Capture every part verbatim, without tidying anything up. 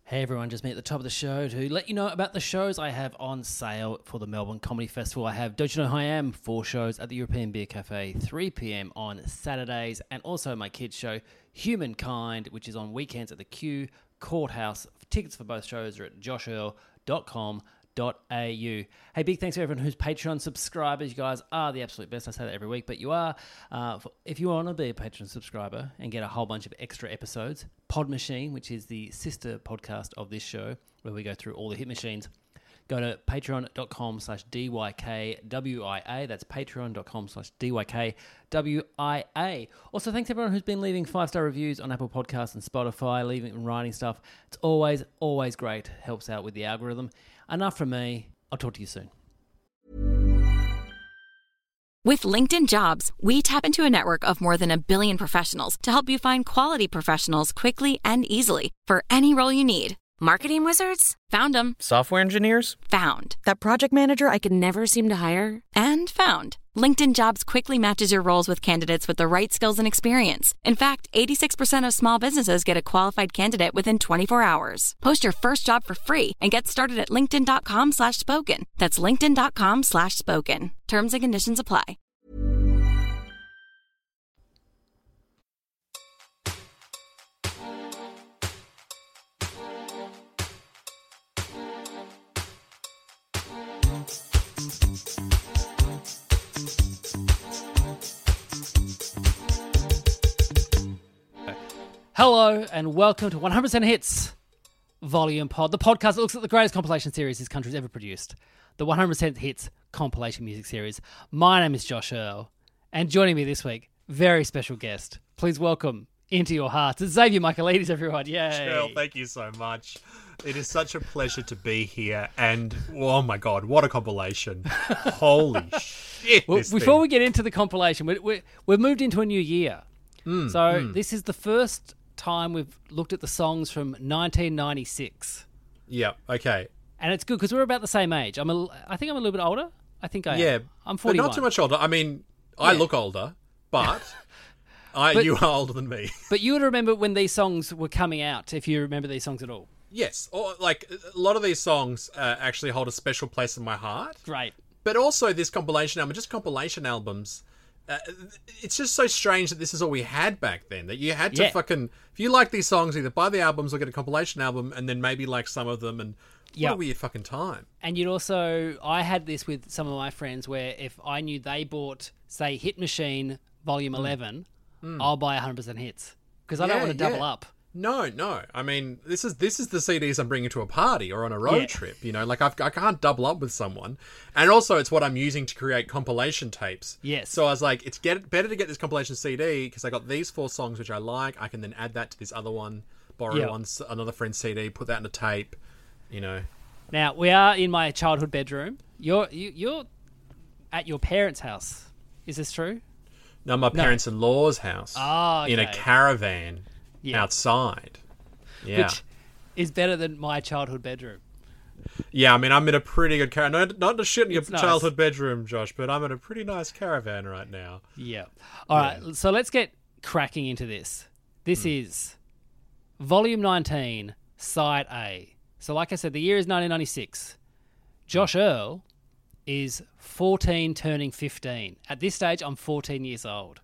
Hey everyone, just me at the top of the show to let you know about the shows I have on sale for the Melbourne Comedy Festival. I have Don't You Know Who I Am, four shows at the European Beer Cafe, three p.m. on Saturdays, and also my kids show Humankind, which is on weekends at the Q Courthouse. Tickets for both shows are at josh earl dot com dot a u. Hey, big thanks to everyone who's Patreon subscribers. You guys are the absolute best. I say that every week, but you are. Uh, if you want to be a Patreon subscriber and get a whole bunch of extra episodes, Pod Machine, which is the sister podcast of this show, where we go through all the hit machines, go to patreon.com slash DYKWIA. That's patreon.com slash DYKWIA. Also, thanks to everyone who's been leaving five-star reviews on Apple Podcasts and Spotify, leaving and writing stuff. It's always, always great. Helps out with the algorithm. Enough from me. I'll talk to you soon. With LinkedIn Jobs, we tap into a network of more than a billion professionals to help you find quality professionals quickly and easily for any role you need. Marketing wizards? Found them. Software engineers? Found. That project manager I could never seem to hire? And found. LinkedIn Jobs quickly matches your roles with candidates with the right skills and experience. In fact, eighty-six percent of small businesses get a qualified candidate within twenty-four hours. Post your first job for free and get started at linkedin.com slash spoken. That's linkedin.com slash spoken. Terms and conditions apply. Hello and welcome to one hundred percent Hits Volume Pod, the podcast that looks at the greatest compilation series this country's ever produced, the one hundred percent Hits compilation music series. My name is Josh Earl, and joining me this week, very special guest. Please welcome into your hearts, it's Xavier Michaelides, everyone. Yay! Earl, thank you so much. It is such a pleasure to be here, and oh my god, what a compilation! Holy shit! Well, this before thing. we get into the compilation, we, we, we've moved into a new year. Mm, so mm. this is the first time we've looked at the songs from nineteen ninety-six. Yeah, okay. And it's good because we're about the same age. I'm a, I think I'm a little bit older. I think I Yeah, am. I'm but forty-one. not too much older. I mean, I Yeah. look older, but, I But- you are older than me. But you would remember when these songs were coming out, if you remember these songs at all. Yes, or like a lot of these songs uh, actually hold a special place in my heart. Great. But also this compilation album, just compilation albums. Uh, it's just so strange that this is all we had back then. That you had to Yeah. fucking, if you like these songs, either buy the albums or get a compilation album, and then maybe like some of them. And Yep. what a weird fucking time. And you'd also, I had this with some of my friends where if I knew they bought, say, Hit Machine Volume eleven, I'll buy one hundred percent Hits. Because I don't Yeah, want to double yeah. up. No, no. I mean, this is this is the C Ds I'm bringing to a party or on a road Yeah. trip. You know, like I've, I can't double up with someone, and also it's what I'm using to create compilation tapes. Yes. So I was like, it's get better to get this compilation C D because I got these four songs which I like. I can then add that to this other one, borrow Yeah. one, another friend's C D, put that in a tape. You know. Now, we are in my childhood bedroom. You're you, you're at your parents' house. Is this true? No, my parents-in-law's house. Ah, In a okay. caravan Yeah. outside. Yeah. Which is better than my childhood bedroom. Yeah, I mean, I'm in a pretty good caravan. Not, not to shit in your It's nice. childhood bedroom, Josh, but I'm in a pretty nice caravan right now. Yeah. All right, so let's get cracking into this. This is Volume nineteen, Side A. So like I said, the year is nineteen ninety-six. Josh Earl is fourteen turning fifteen. At this stage, I'm fourteen years old.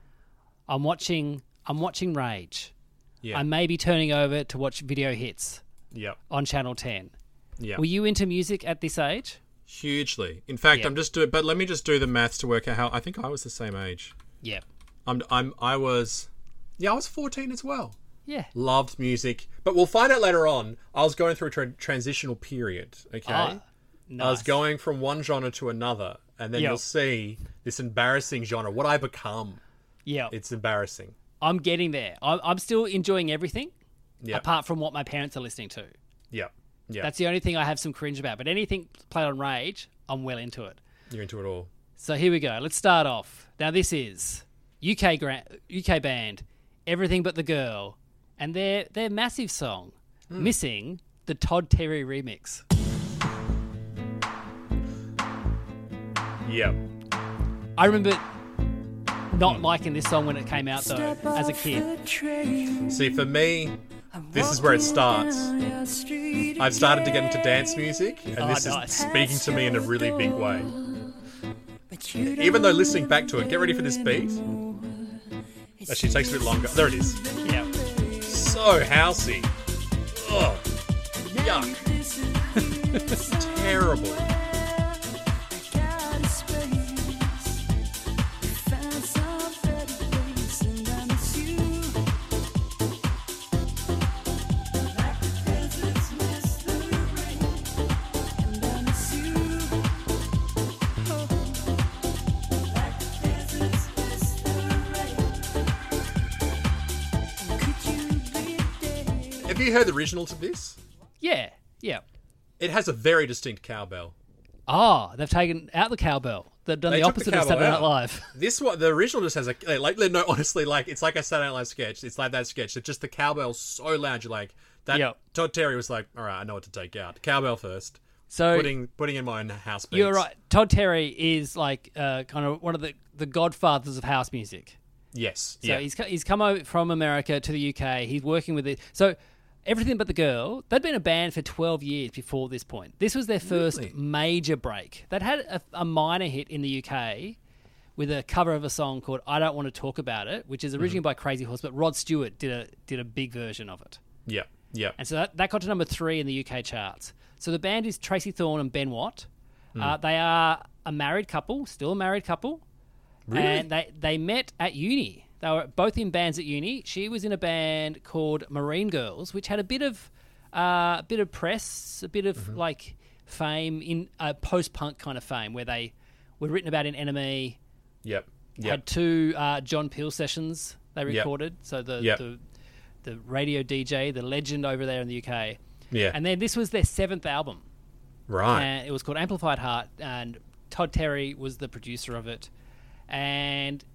I'm watching I'm watching Rage. Yeah. I may be turning over to watch Video Hits Yep. on Channel ten. Yeah. Were you into music at this age? Hugely. In fact, Yeah. I'm just doing, but let me just do the maths to work out how. I think I was the same age. Yeah. I'm. I'm. I was. Yeah, I was fourteen as well. Yeah. Loved music, but we'll find out later on. I was going through a tra- transitional period. Okay. Ah, I was nice. going from one genre to another, and then Yep. you'll see this embarrassing genre. What I become. Yeah. It's embarrassing. I'm getting there. I'm, I'm still enjoying everything Yeah. apart from what my parents are listening to. Yeah. Yeah. That's the only thing I have some cringe about. But anything played on Rage, I'm well into it. You're into it all. So here we go. Let's start off. Now this is U K gra- U K band Everything But the Girl and their their massive song, Missing, the Todd Terry remix. Yeah. I remember not liking this song when it came out though, as a kid. See, for me, This is where it starts. I've started to get into dance music, and Oh, this nice. is speaking to me in a really big way. Even though listening back to it, get ready for this beat. Actually, it takes a bit longer. There it is. Yeah. So housey. Ugh. Yuck. Terrible. Have you heard the original to this? Yeah. Yeah. It has a very distinct cowbell. Oh, they've taken out the cowbell. They've done They the took the opposite of cowbell Saturday Night out. Live. This one, the original just has a like. No, honestly, like it's like a Saturday Night Live sketch. It's like that sketch. It's just the cowbell's so loud. You're like that. Yep. Todd Terry was like, "All right, I know what to take out. Cowbell first." So Putting putting in my own house beats. you're right. Todd Terry is like uh, kind of one of the, the godfathers of house music. Yes. So yeah. he's co- he's come over from America to the U K. He's working with it. So Everything But the Girl, they'd been a band for twelve years before this point. This was their first Really? major break. They'd had a, a minor hit in the U K with a cover of a song called I Don't Want to Talk About It, which is originally by Crazy Horse, but Rod Stewart did a did a big version of it. Yeah. Yeah. And so that, that got to number three in the U K charts. So the band is Tracy Thorn and Ben Watt. Uh, they are a married couple, still a married couple. Really? And they, they met at uni. They were both in bands at uni. She was in a band called Marine Girls, which had a bit of uh, a bit of press, a bit of Mm-hmm. like fame in uh, post-punk kind of fame, where they were written about in N M E. Yep. Yep. Had two uh, John Peel sessions they recorded. So the, Yep. the the radio D J, the legend over there in the U K. Yeah. And then this was their seventh album. Right. And it was called Amplified Heart, and Todd Terry was the producer of it. And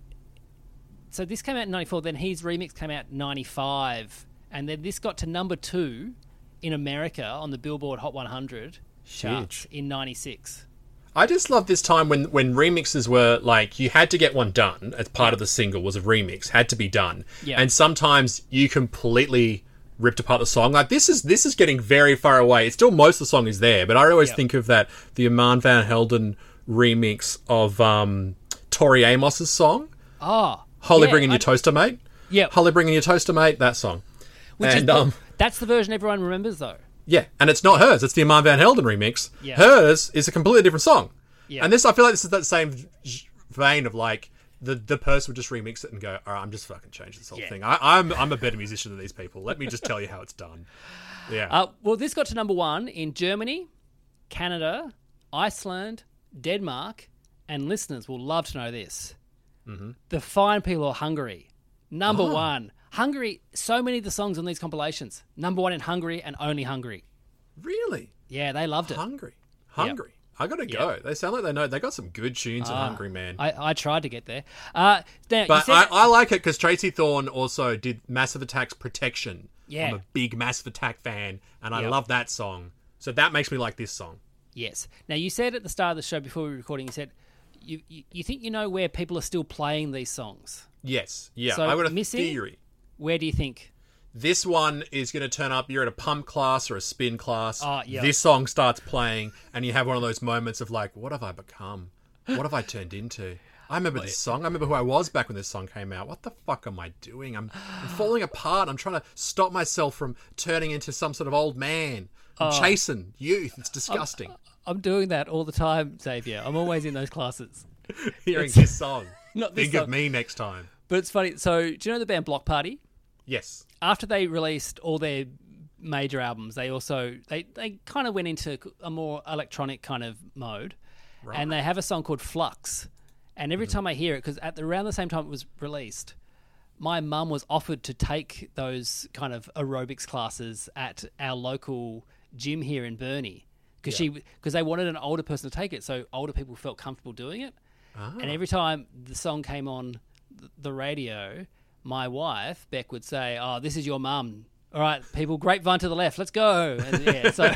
so this came out in ninety-four, then his remix came out in ninety-five, and then this got to number two in America on the Billboard Hot one hundred charts in ninety-six. I just love this time when, when remixes were like, you had to get one done as part of the single was a remix, had to be done. Yeah. And sometimes you completely ripped apart the song. Like this is this is getting very far away. It's still most of the song is there, but I always Yeah. think of that the Armand Van Helden remix of um, Tori Amos's song, Oh. Holly yeah, Bringing I- Your Toaster Mate. Yeah. Holly Bringing Your Toaster Mate, that song. Which is and the- um, that's the version everyone remembers, though. yeah, and it's not hers. It's the Armand Van Helden remix. Yeah. Hers is a completely different song. Yeah. And this, I feel like this is that same v- vein of like the the person would just remix it and go, "All right, I'm just fucking changing this whole Yeah. thing. I, I'm I'm a better musician than these people. Let me just tell you how it's done." Yeah. Uh, well, this got to number one in Germany, Canada, Iceland, Denmark, and listeners will love to know this. Mm-hmm. The fine people of Hungary. Number Oh. one. Hungary, so many of the songs on these compilations. Number one in Hungary and only Hungary. Really? Yeah, they loved it. Hungry. Hungry. I gotta go. They sound like they know. They got some good tunes in Ah, Hungry, man. I, I tried to get there. Uh, now, you But said I, that- I like it because Tracy Thorn also did Massive Attack's Protection. Yeah. I'm a big Massive Attack fan, and I Yep. love that song. So that makes me like this song. Yes. Now, you said at the start of the show before we were recording, you said you, you, you think you know where people are still playing these songs. Yes. Yeah. So, I got a Missing? theory. Where do you think? This one is going to turn up. You're at a pump class or a spin class. Oh, yeah. This song starts playing, and you have one of those moments of like, what have I become? What have I turned into? I remember this song. I remember who I was back when this song came out. What the fuck am I doing? I'm, I'm falling apart. I'm trying to stop myself from turning into some sort of old man. I'm Oh. chasing youth. It's disgusting. I'm doing that all the time, Xavier. I'm always in those classes. Hearing this song. Not this Think of song. me next time. But it's funny. So, do you know the band Block Party? Yes. After they released all their major albums, they also they, they kind of went into a more electronic kind of mode, and they have a song called Flux. And every time I hear it, because at the, around the same time it was released, my mum was offered to take those kind of aerobics classes at our local gym here in Burnie, because she because they wanted an older person to take it, so older people felt comfortable doing it. And every time the song came on th- the radio, my wife, Beck, would say, "Oh, this is your mum. All right, people, grapevine to the left. Let's go." And yeah, so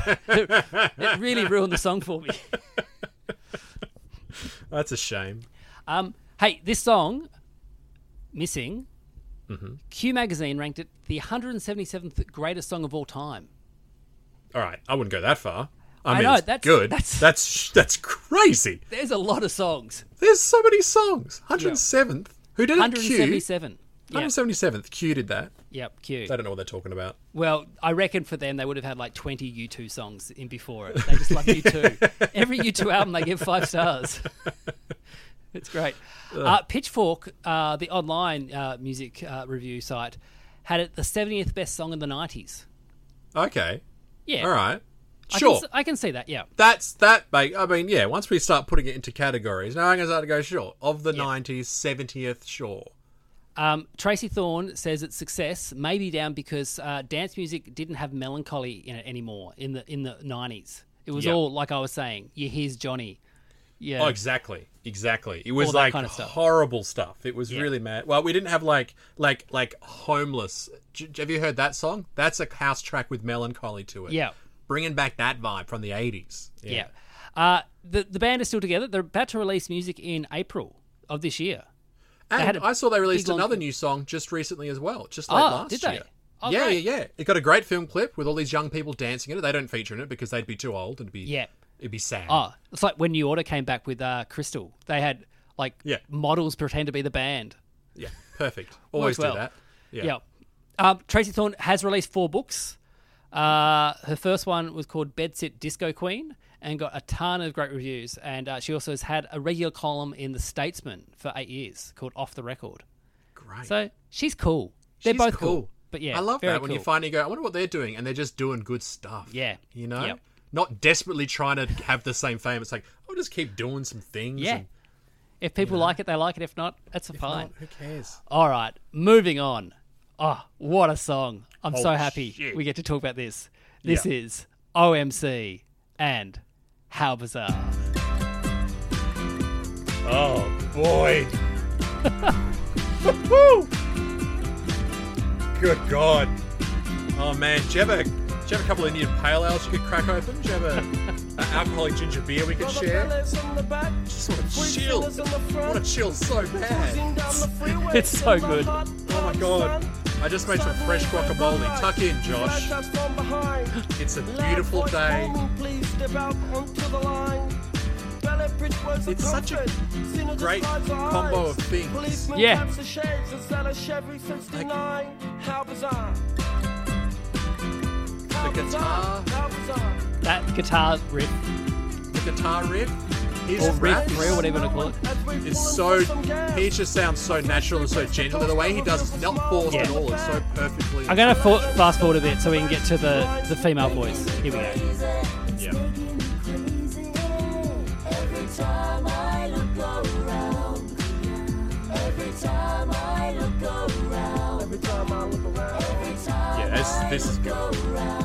it really ruined the song for me. That's a shame. Um, hey, this song, Missing, Mm-hmm. Q Magazine ranked it the one hundred seventy-seventh greatest song of all time. All right, I wouldn't go that far. I, I mean, know, it's that's- good. that's- That's that's crazy. There's a lot of songs. There's so many songs. one hundred seventh. Who did it? Q. one hundred seventy-seven. one hundred seventy-seventh. Q did that. Yep, Q. They don't know what they're talking about. Well, I reckon for them, they would have had like twenty U two songs in before it. They just love U two. Every U two album, they give five stars. It's great. Uh, Pitchfork, uh, the online uh, music uh, review site, had it the seventieth best song in the nineties. Okay. Yeah. All right. I Sure. Can, I can see that, yeah. That's that, mate. I mean, yeah, once we start putting it into categories, now I'm going to start to go, sure. Of the Yeah. nineties, seventieth, sure. Um, Tracy Thorn says its success may be down because uh, dance music didn't have melancholy in it anymore in the in the nineties. It was Yeah. all, like I was saying, you here's Johnny. Yeah. Oh, exactly, exactly. It was All that like kind of stuff. horrible stuff. It was Yeah. really mad. Well, we didn't have like like like homeless. J- have you heard that song? That's a house track with melancholy to it. Yeah. Bringing back that vibe from the eighties. Yeah. Uh, the the band is still together. They're about to release music in April of this year. And had a I saw they released big long- another new song just recently as well, just like Oh, last did they? year. Oh, yeah, great. yeah, yeah. It got a great film clip with all these young people dancing in it. They don't feature in it because they'd be too old and it'd be Yeah. it'd be sad. Oh, it's like when New Order came back with uh, Crystal. They had like Yeah. models pretend to be the band. Yeah, perfect. Always well. do that. Yeah. Yeah. Um, Tracy Thorn has released four books. Uh, her first one was called Bedsit Disco Queen and got a ton of great reviews. And uh, she also has had a regular column in The Statesman for eight years called Off the Record. Great. So she's cool. They're She's both cool. But yeah, I love very that when you cool. finally go, I wonder what they're doing, and they're just doing good stuff. Yeah. You know? Yep. Not desperately trying to have the same fame. It's like, I'll just keep doing some things. Yeah. And If people like it, they like it. If not, that's if fine. not, who cares? All right, moving on. Oh, what a song. I'm so Oh, happy shit. we get to talk about this. This Yeah. is O M C and How Bizarre. Oh, boy. Woo! Good God. Oh, man. Do you have a, do you have a couple of Indian pale ales you could crack open? Do you have a, an alcoholic ginger beer we could share? Just want to chill. I want to chill so bad. It's so good. Oh, my God. I just made some fresh guacamole. Tuck in, Josh. It's a beautiful day. It's such a great combo of things. Yeah. The guitar, That guitar riff, the guitar riff, his or rap riff, or whatever you want to call it. is so. He just sounds so natural and so gentle. The way he does it's not forced at Yeah. all. It's so perfectly. I'm going to for- fast forward a bit so we can get to the, the female voice. Here we go. Yeah. Yeah, this, this is good.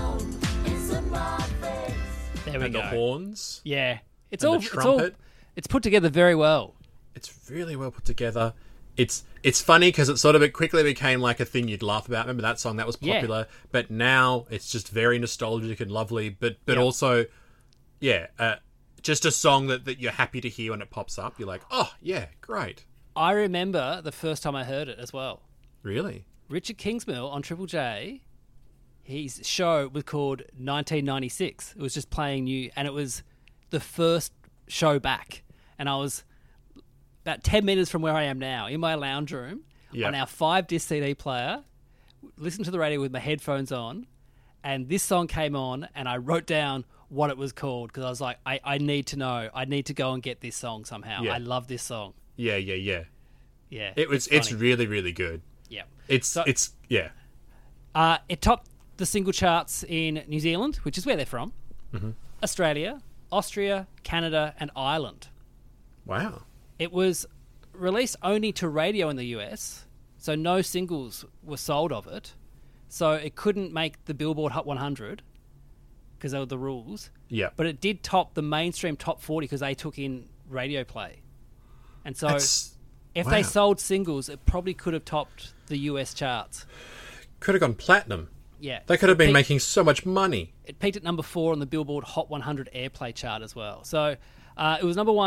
There we And go. the horns. Yeah. It's And all, the it's all trumpet. it's put together very well. It's really well put together. It's it's funny because it sort of it quickly became like a thing you'd laugh about. Remember that song that was Yeah. popular, but now it's just very nostalgic and lovely. But but Yep. also, yeah, uh, just a song that, that you're happy to hear when it pops up. You're like, oh yeah, great. I remember the first time I heard it as well. Really? Richard Kingsmill on Triple J, his show was called nineteen ninety-six. It was just playing new, and it was the first show back. And I was about ten metres from where I am now, in my lounge room, Yeah. on our five-disc C D player, listening to the radio with my headphones on, and this song came on, and I wrote down what it was called, because I was like, I, I need to know. I need to go and get this song somehow. Yeah. I love this song. Yeah, yeah, yeah. Yeah. It was. It's, funny. really, really good. Yeah. It's So- it's yeah. Uh, it topped the single charts in New Zealand, which is where they're from, Mm-hmm. Australia, Austria, Canada, and Ireland. Wow. It was released only to radio in the U S, so no singles were sold of it. So it couldn't make the Billboard Hot one hundred because they were the rules. Yeah. But it did top the mainstream top forty because they took in radio play. And so That's, if wow. they sold singles, it probably could have topped the U S charts. could have gone platinum. Yeah. They could have It been peaked- making so much money. It peaked at number four on the Billboard Hot one hundred Airplay chart as well. So uh, it was number one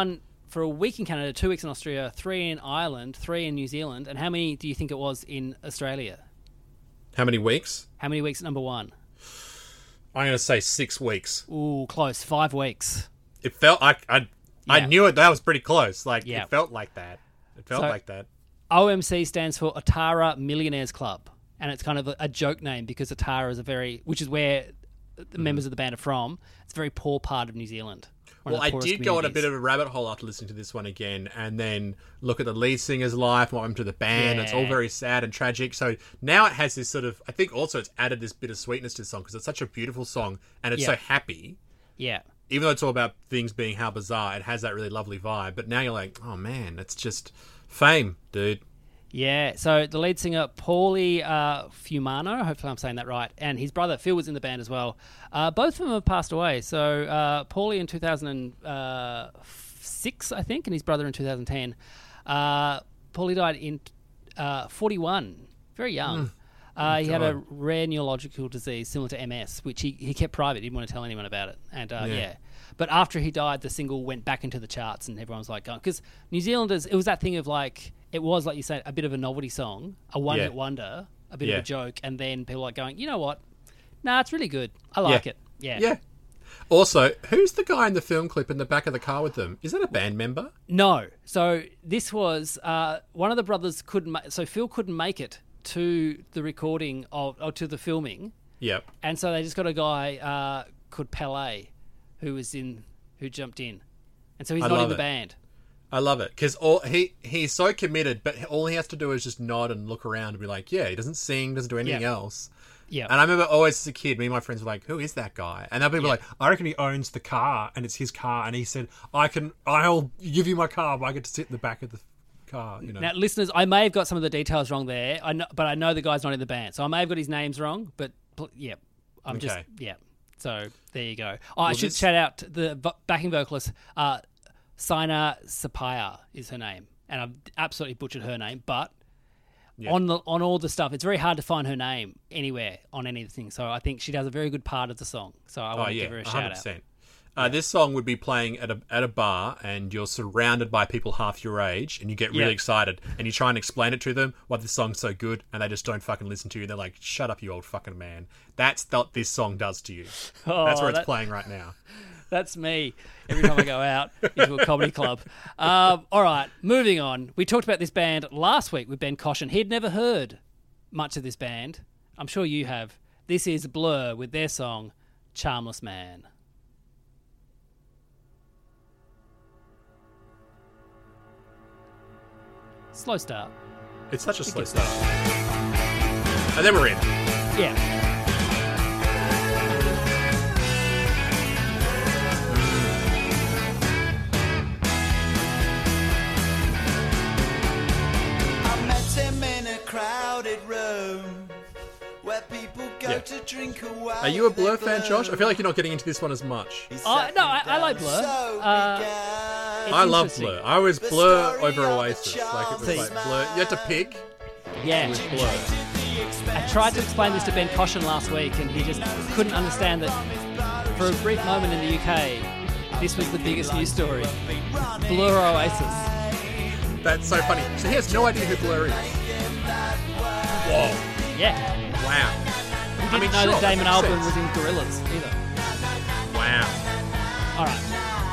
for a week in Canada, two weeks in Austria, three in Ireland, three in New Zealand. And how many do you think it was in Australia? How many weeks? How many weeks at number one? I'm going to say six weeks. Ooh, close. Five weeks. It felt... I I, I Yeah. knew it. That was pretty close. Like, Yeah. it felt like that. It felt So- like that. O M C stands for Otara Millionaires Club. And it's kind of a, a joke name because Otara is a very... Which is where the members of the band are from. It's a very poor part of New Zealand. One of Well, the I poorest did go on a bit communities. of a rabbit hole after listening to this one again, and then look at the lead singer's life, what happened to the band. Yeah. It's all very sad and tragic. So now it has this sort of, I think also it's added this bit of sweetness to the song because it's such a beautiful song and it's Yeah. so happy. Yeah. Even though it's all about things being how bizarre, it has that really lovely vibe. But now you're like, oh man, it's just fame, dude. Yeah, so the lead singer, Paulie uh, Fumano, hopefully I'm saying that right, and his brother, Phil, was in the band as well. Uh, both of them have passed away. So uh, Paulie in two thousand six, I think, and his brother in two thousand ten. Uh, Paulie died in uh, forty-one, very young. Uh, he had a God. rare neurological disease similar to M S, which he, he kept private. He didn't want to tell anyone about it. And uh, Yeah. yeah. But after he died, the single went back into the charts and everyone was like, going... Because New Zealanders, it was that thing of like, it was, like you said, a bit of a novelty song, a one-hit Yeah. wonder, a bit Yeah. of a joke, and then people like going, you know what? Nah, it's really good. I like Yeah. it. Yeah. Yeah. Also, who's the guy in the film clip in the back of the car with them? Is that a band member? No. So this was... Uh, one of the brothers couldn't... Ma- so Phil couldn't make it to the recording of... or to the filming. Yep. And so they just got a guy uh, called Pele, who was in, who jumped in, and so he's I not in love the it. band. I love it because all he he's so committed, but all he has to do is just nod and look around and be like, "Yeah, he doesn't sing, doesn't do anything Yeah. else." Yeah, And I remember always as a kid, me and my friends were like, "Who is that guy?" And they'll be Yeah. like, "I reckon he owns the car, and it's his car." And he said, "I can, I'll give you my car, but I get to sit in the back of the car." You know. now listeners, I may have got some of the details wrong there. I know, but I know the guy's not in the band, so I may have got his names wrong. But pl- yeah, I'm just Okay. yeah. So there you go. Oh, I Well, should this- shout out to the vo- backing vocalist. Uh, Sina Sapaya is her name, and I've absolutely butchered her name, but. Yeah. On the on all the stuff, it's very hard to find her name anywhere on anything. So I think she does a very good part of the song. So I Oh want to yeah, give her a one shout hundred out. percent. Uh, This song would be playing at a at a bar, and you're surrounded by people half your age, and you get really Yeah. excited, and you try and explain it to them why this song's so good, and they just don't fucking listen to you. They're like, "Shut up, you old fucking man." That's what this song does to you. Oh, That's where it's that- playing right now. That's me every time I go out into a comedy club. Um, all right, moving on. We talked about this band last week with Ben Caution. He'd never heard much of this band. I'm sure you have. This is Blur with their song, Charmless Man. Slow start. It's such a slow start. And then we're in. Yeah. I met him in a crowded room where people go Yeah. to drink away. Are you a Blur fan, Josh? I feel like you're not getting into this one as much. Oh, no, I, I like Blur. Uh, it's I love interesting. Blur. I was Blur over Oasis. Like it was See. like Blur. You had to pick. Yeah. It was Blur. I tried to explain this to Ben Caution last week, and he just couldn't understand that for a brief moment in the U K, this was the biggest news story. Blur Oasis. That's so funny. So he has no idea who Blur is. Whoa. Yeah. Wow. He didn't I mean, know sure, that Damon that makes Albarn was sense. in Gorillaz either. Wow. All right.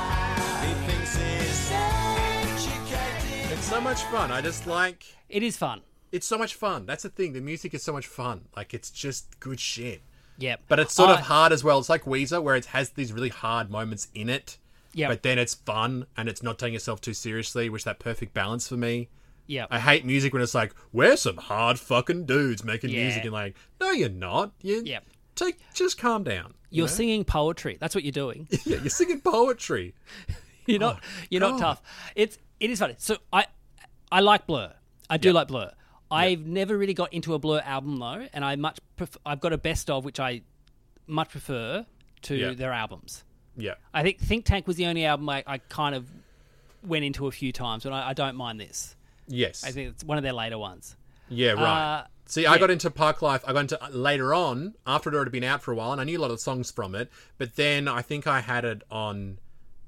It's so much fun. I just like... It is fun. It's so much fun. That's the thing. The music is so much fun. Like, it's just good shit. Yep. But it's sort I- of hard as well. It's like Weezer, where it has these really hard moments in it. Yep. But then it's fun, and it's not taking itself too seriously, which is that perfect balance for me. Yep. I hate music when it's like, we're some hard fucking dudes making Yeah. music, and like, no, you're not. You Yep. take just calm down. you You're know? singing poetry. That's what you're doing. Yeah, you're singing poetry. You're not. You're not God. tough. It's. It is funny. So I, I like Blur. I do like Blur. I've never really got into a Blur album though, and I much. Pref- I've got a best of which I much prefer to Yeah. their albums. Yeah. I think Think Tank was the only album I, I kind of went into a few times, and I, I don't mind this. Yes. I think it's one of their later ones. Yeah, right. Uh, See, I yeah. got into Park Life. I got into later on, after it had already been out for a while, and I knew a lot of songs from it. But then I think I had it on,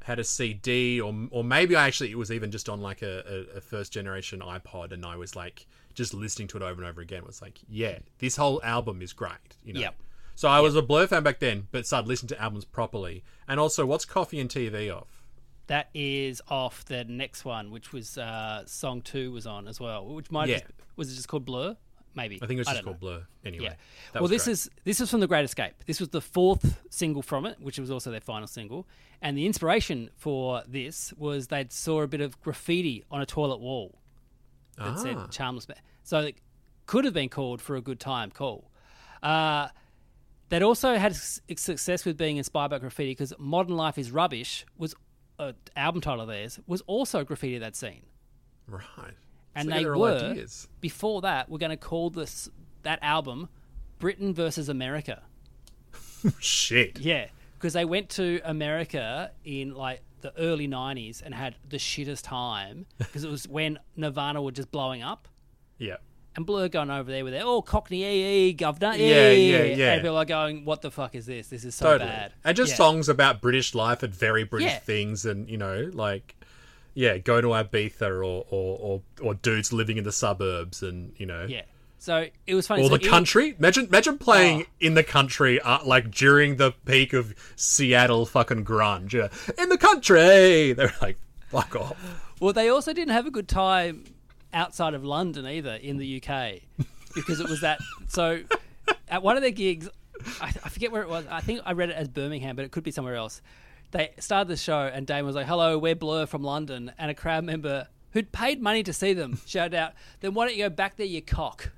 had a C D, or or maybe I actually it was even just on like a, a, a first generation iPod, and I was like just listening to it over and over again. It was like, yeah, this whole album is great. You know. Yep. So I was a Blur fan back then, but started listening to albums properly. And also, what's Coffee and T V off? That is off the next one, which was uh, song two was on as well. Which might Yeah. just, was it just called Blur? Maybe I think it was I just don't called know. Blur. Anyway, Yeah. that Well, was this great. is this is from The Great Escape. This was the fourth single from it, which was also their final single. And the inspiration for this was they saw a bit of graffiti on a toilet wall that Ah. said "Charmless Man." So it could have been called "For a Good Time." Cool. Uh, they'd also had s- success with being inspired by graffiti because "Modern Life Is Rubbish" was an album title of theirs, was also graffiti that scene. right. And So they they're all were, ideas. before that, we're going to call this that album Britain versus America. Shit. Yeah, because they went to America in like the early nineties and had the shittest time because it was when Nirvana were just blowing up. Yeah. And Blur going over there with their, oh, Cockney, ee, ee, governor, ee. Yeah, yeah, yeah. And people are going, what the fuck is this? This is so Totally. bad. And just Yeah. songs about British life and very British Yeah. things, and you know, like, yeah, go to Ibiza or or, or or dudes living in the suburbs, and you know, Yeah. So it was funny. or So the it- country. Imagine imagine playing Oh. in the country, uh, like during the peak of Seattle fucking grunge. Yeah. In the country, they're like, fuck off. Well, they also didn't have a good time outside of London either in the U K because it was that. So at one of their gigs, I, I forget where it was. I think I read it as Birmingham, but it could be somewhere else. They started the show and Damon was like, hello, we're Blur from London. And a crowd member who'd paid money to see them shouted out, then why don't you go back there, you cock?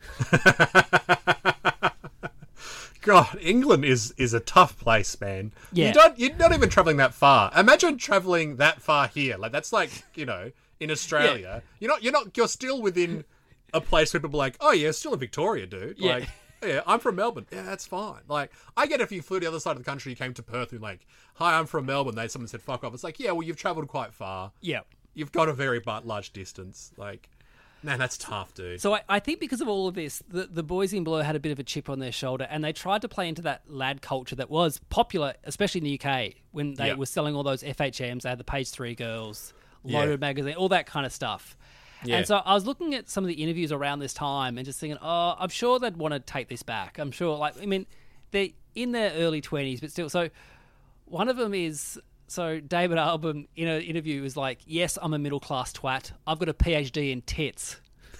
God, England is is a tough place, man. Yeah. You don't you're not even traveling that far. Imagine traveling that far here. Like that's like, you know, in Australia. You're not you're not you're still within a place where people are like, "Oh yeah, still in Victoria, dude." Yeah. Like, yeah, I'm from Melbourne. Yeah, that's fine. Like, I get if you flew to the other side of the country, you came to Perth, and like, "Hi, I'm from Melbourne." They someone said, "Fuck off." It's like, "Yeah, well, you've traveled quite far. Yeah. You've got a very but large distance." Like, man, that's tough, dude. So I, I think because of all of this, the, the boys in Blur had a bit of a chip on their shoulder and they tried to play into that lad culture that was popular, especially in the U K, when they Yeah. were selling all those F H Ms. They had the Page Three Girls, Yeah. Loaded magazine, all that kind of stuff. Yeah. And so I was looking at some of the interviews around this time and just thinking, oh, I'm sure they'd want to take this back. I'm sure, like, I mean, they're in their early twenties, but still. So one of them is, so David Albon in an interview was like, yes, I'm a middle-class twat. I've got a P H D in tits.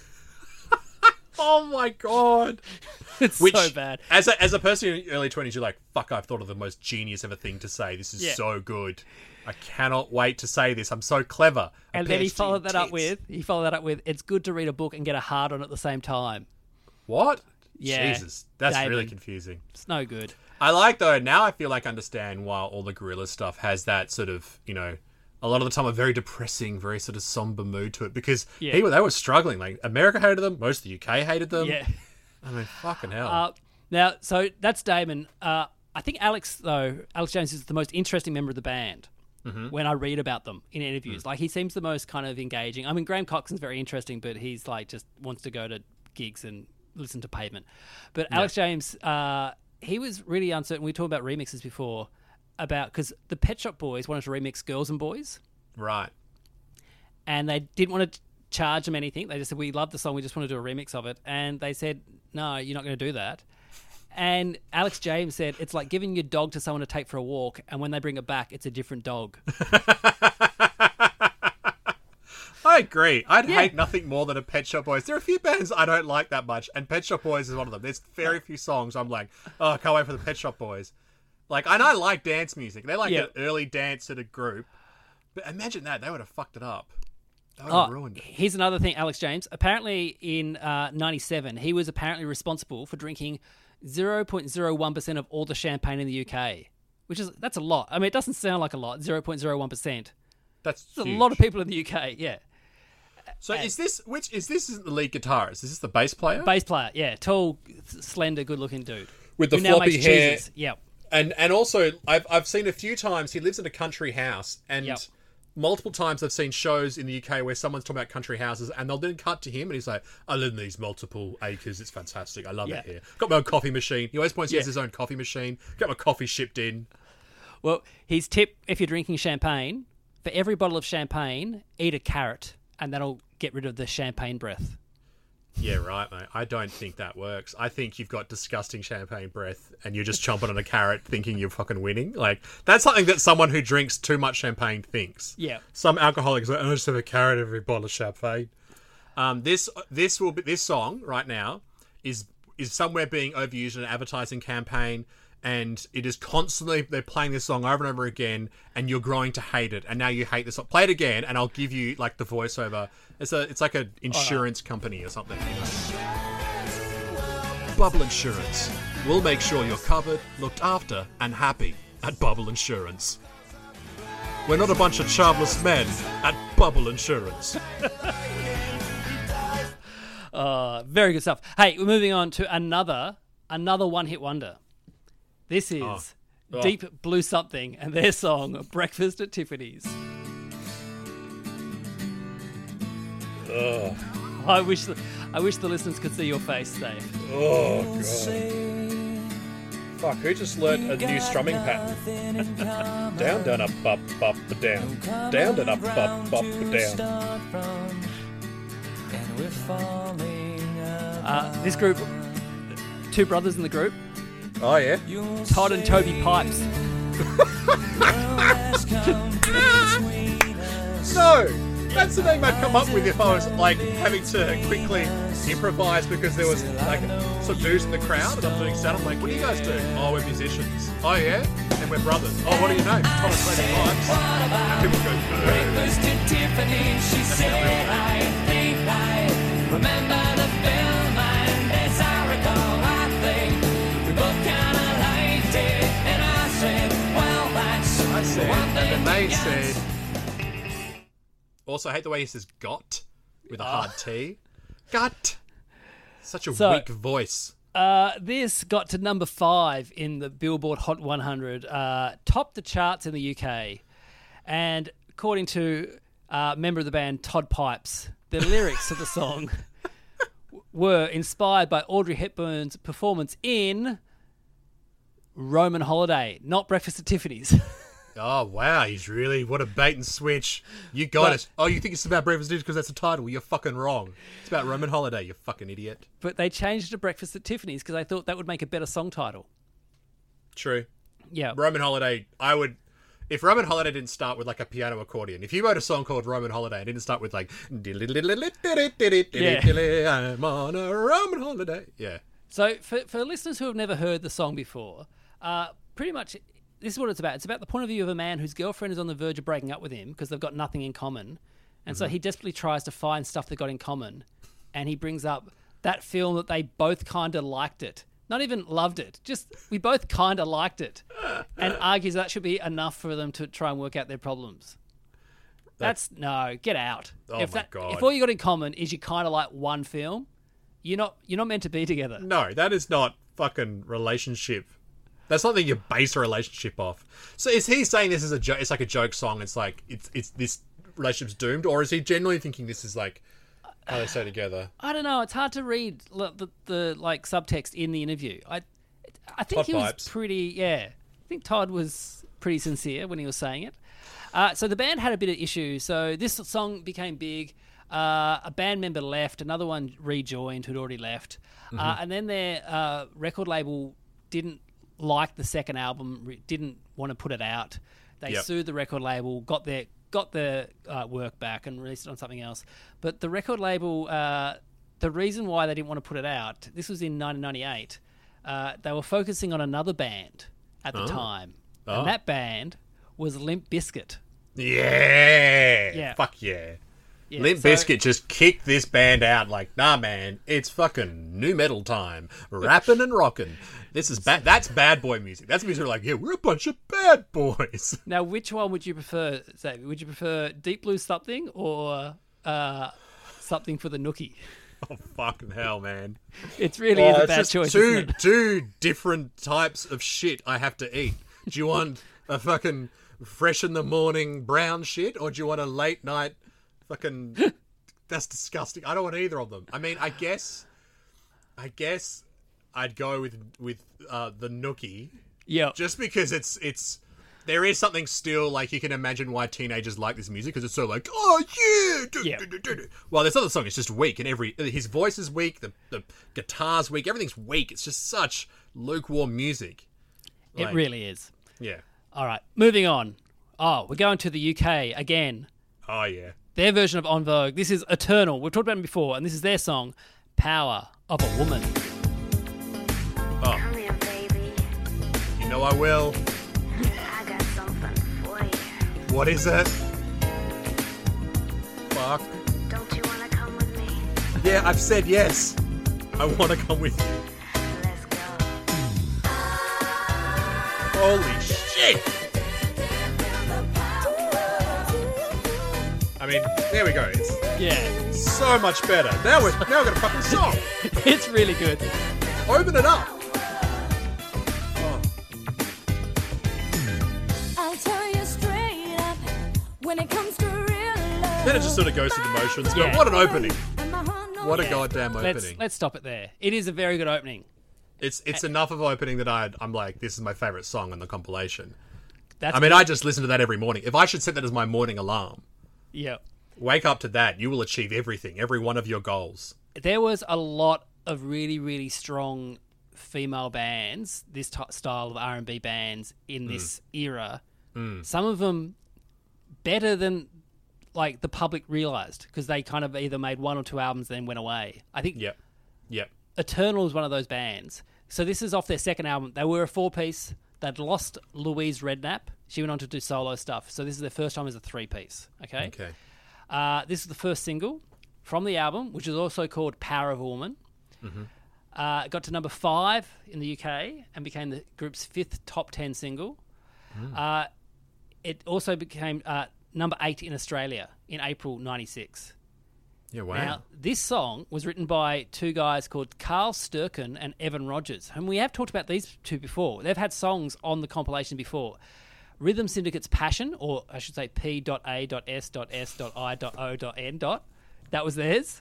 Oh my god. It's Which, so bad. As a, as a person in your early twenties, you're like, fuck, I've thought of the most genius ever thing to say. This is Yeah. so good. I cannot wait to say this. I'm so clever. A And then he P H D followed that up tits. with, he followed that up with, it's good to read a book and get a hard on at the same time. What? Yeah, Jesus. That's Damon. really confusing. It's no good. I like, though, now I feel like I understand why all the Gorilla stuff has that sort of, you know, a lot of the time a very depressing, very sort of somber mood to it, because Yeah. he, they were struggling. Like, America hated them. Most of the U K hated them. Yeah. I mean, fucking hell. Uh, now, so that's Damon. Uh, I think Alex, though, Alex Jones is the most interesting member of the band Mm-hmm. when I read about them in interviews. Mm. Like, he seems the most kind of engaging. I mean, Graham Coxon's very interesting, but he's like just wants to go to gigs and listen to Pavement. But Alex James, uh, he was really uncertain. We talked about remixes before, about because the Pet Shop Boys wanted to remix Girls and Boys. Right. And they didn't want to charge them anything. They just said, we love the song, we just want to do a remix of it. And they said, no, you're not going to do that. And Alex James said, it's like giving your dog to someone to take for a walk, and when they bring it back, it's a different dog. I agree. I'd Yeah. hate nothing more than a Pet Shop Boys. There are a few bands I don't like that much, and Pet Shop Boys is one of them. There's very few songs I'm like, oh, I can't wait for the Pet Shop Boys. Like, and I like dance music. They're like Yeah. an early dance sort of group. But imagine that. They would have fucked it up. They would Oh, have ruined it. here's another thing, Alex James. Apparently in uh, ninety-seven, he was apparently responsible for drinking zero point zero one percent of all the champagne in the U K, which is, that's a lot. I mean, it doesn't sound like a lot, zero point zero one percent. That's There's a huge. lot of people in the U K, yeah. So is this, which, is this the lead guitarist? Is this the bass player? Bass player, yeah. Tall, slender, good-looking dude. With the who now floppy makes hair. cheeses. Yep. And and also, I've I've seen a few times he lives in a country house, and Yep. multiple times I've seen shows in the U K where someone's talking about country houses, and they'll then cut to him, and he's like, "I live in these multiple acres. It's fantastic. I love Yeah. it here. Got my own coffee machine." He always points he has Yeah. his own coffee machine. Got my coffee shipped in. Well, his tip, if you're drinking champagne, for every bottle of champagne, eat a carrot, and that'll get rid of the champagne breath. Yeah, right, mate. I don't think that works. I think you've got disgusting champagne breath and you're just chomping on a carrot thinking you're fucking winning. Like, that's something that someone who drinks too much champagne thinks. Yeah. Some alcoholics are like, I just have a carrot every bottle of champagne. Um, this this will be this song right now is is somewhere being overused in an advertising campaign, and it is constantly they're playing this song over and over again, and you're growing to hate it, and now you hate this song. Play it again, and I'll give you like the voiceover. It's a it's like an insurance company or something. You know? Bubble Insurance. We'll make sure you're covered, looked after, and happy at Bubble Insurance. We're not a bunch of childless men at Bubble Insurance. Uh, very good stuff. Hey, we're moving on to another another one-hit wonder. This is Oh. Oh. Deep Blue Something and their song Breakfast at Tiffany's. Ugh. I wish the, I wish the listeners could see your face, Dave. Oh, God. Fuck, who just learnt a new strumming pattern? Down, down, up, up, up, down. Down, down, up, up, up, down. Uh, this group, two brothers in the group, Oh, yeah? Todd and Toby Pipes. No! That's the name I'd come up with if I was, like, having to quickly improvise because there was, like, some dudes in the crowd and I'm doing sound. I'm like, what do you guys do? Oh, we're musicians. Oh, yeah? And we're brothers. Oh, what are your names? Todd and Toby Pipes. And people go, Breakfast at Tiffany, she said, I think I remember the film, and as I recall, I think we both kind of liked it, and I said, well, that's I said, one and then thing they we got. said... Also, I hate the way he says got with a hard T. Got. Such a So- weak voice. Uh, this got to number five in the Billboard Hot one hundred, uh, topped the charts in the U K. And according to uh, member of the band Todd Pipes, the lyrics of the song were inspired by Audrey Hepburn's performance in Roman Holiday, not Breakfast at Tiffany's. Oh, wow. He's really... What a bait and switch. You got But- it. Oh, you think it's about Breakfast News because that's the title? You're fucking wrong. It's about Roman Holiday, you fucking idiot. But they changed it to Breakfast at Tiffany's because they thought that would make a better song title. True. Yeah. Roman Holiday, I would... If Roman Holiday didn't start with like a piano accordion, if you wrote a song called Roman Holiday and didn't start with like... Yeah. I'm on a Roman Holiday. Yeah. So for, for listeners who have never heard the song before, uh, pretty much this is what it's about. It's about the point of view of a man whose girlfriend is on the verge of breaking up with him because they've got nothing in common. And so he desperately tries to find stuff they got in common. And he brings up that film that they both kind of liked it. Not even loved it. Just, we both kind of liked it. And argues that should be enough for them to try and work out their problems. That's, no, get out. Oh if my that, God. If all you got in common is you kind of like one film, you're not you're not meant to be together. No, that is not fucking relationship. That's something you base a relationship off. So is he saying this is a joke? It's like a joke song. It's like it's it's this relationship's doomed, or is he genuinely thinking this is like how they stay together? I don't know. It's hard to read the, the, the like subtext in the interview. I I think Todd he was Pipes. pretty. Yeah, I think Todd was pretty sincere when he was saying it. Uh, so the band had a bit of issues. So this song became big. Uh, a band member left. Another one rejoined who'd already left. Mm-hmm. Uh, and then their uh, record label didn't like the second album. re- Didn't want to put it out. They Yep. sued the record label. Got their got their uh, work back and released it on something else. But the record label, uh, the reason why they didn't want to put it out, this was in nineteen ninety-eight. Uh, they were focusing on another band at the Oh. time, Oh. and that band was Limp Bizkit. Yeah, Yeah. fuck yeah. Yeah, Limp so- Bizkit just kicked this band out like, nah, man, it's fucking new metal time, rapping and rocking. This is bad. That's bad boy music. That's music like, yeah, we're a bunch of bad boys. Now, which one would you prefer, Xavier? Would you prefer Deep Blue Something or uh, Something for the Nookie? Oh fucking hell, man! It's really Oh, is a it's bad just choice. two Isn't it? two different types of shit I have to eat. Do you want a fucking fresh in the morning brown shit, or do you want a late night fucking? That's disgusting. I don't want either of them. I mean, I guess, I guess, I'd go with with uh, the Nookie Yeah. just because it's it's there is something still, like, you can imagine why teenagers like this music, because it's so like, oh, yeah! Do, Yeah. do, do, do, do. Well, this other song is just weak, and every his voice is weak, the, the guitar's weak, everything's weak. It's just such lukewarm music. It Like, really is. Yeah. All right, moving on. Oh, we're going to the U K again. Oh, yeah. Their version of En Vogue. This is Eternal. We've talked about them before, and this is their song, Power of a Woman. Oh. Come here, baby. You know I will. I got something for you. What is it? Fuck. Don't you wanna come with me? Yeah, I've said yes. I want to come with you. Let's go. Holy shit! I mean, there we go. It's Yeah, so much better. Now we're now we've got a fucking song. it's really good. Open it up. I'll tell you straight up, when it comes to real love. Then it just sort of goes through the motions. Yeah. But what an opening! And my heart knows What a it. goddamn Let's opening! let's stop it there. It is a very good opening. It's it's enough of an opening that I I'm like, this is my favorite song on the compilation. That's I mean, good. I just listen to that every morning. If I should set that as my morning alarm, yeah. wake up to that, you will achieve everything, every one of your goals. There was a lot of really, really strong female bands, this t- style of R and B bands in this era. Some of them better than like the public realized, because they kind of either made one or two albums and then went away. I think Yep, yep. Eternal is one of those bands. So this is off their second album. They were a four-piece. They'd lost Louise Redknapp. She went on to do solo stuff. So this is their first time as a three-piece. Okay. Okay. Uh, this is the first single from the album, which is also called Power of a Woman. Mm-hmm. Uh, it got to number five in the U K and became the group's fifth top ten single. Mm. Uh, it also became uh, number eight in Australia in April ninety-six. Yeah. Wow. Now, this song was written by two guys called Carl Sturken and Evan Rogers, and we have talked about these two before. They've had songs on the compilation before. Rhythm Syndicate's Passion, or I should say P A S S I O N. That was theirs.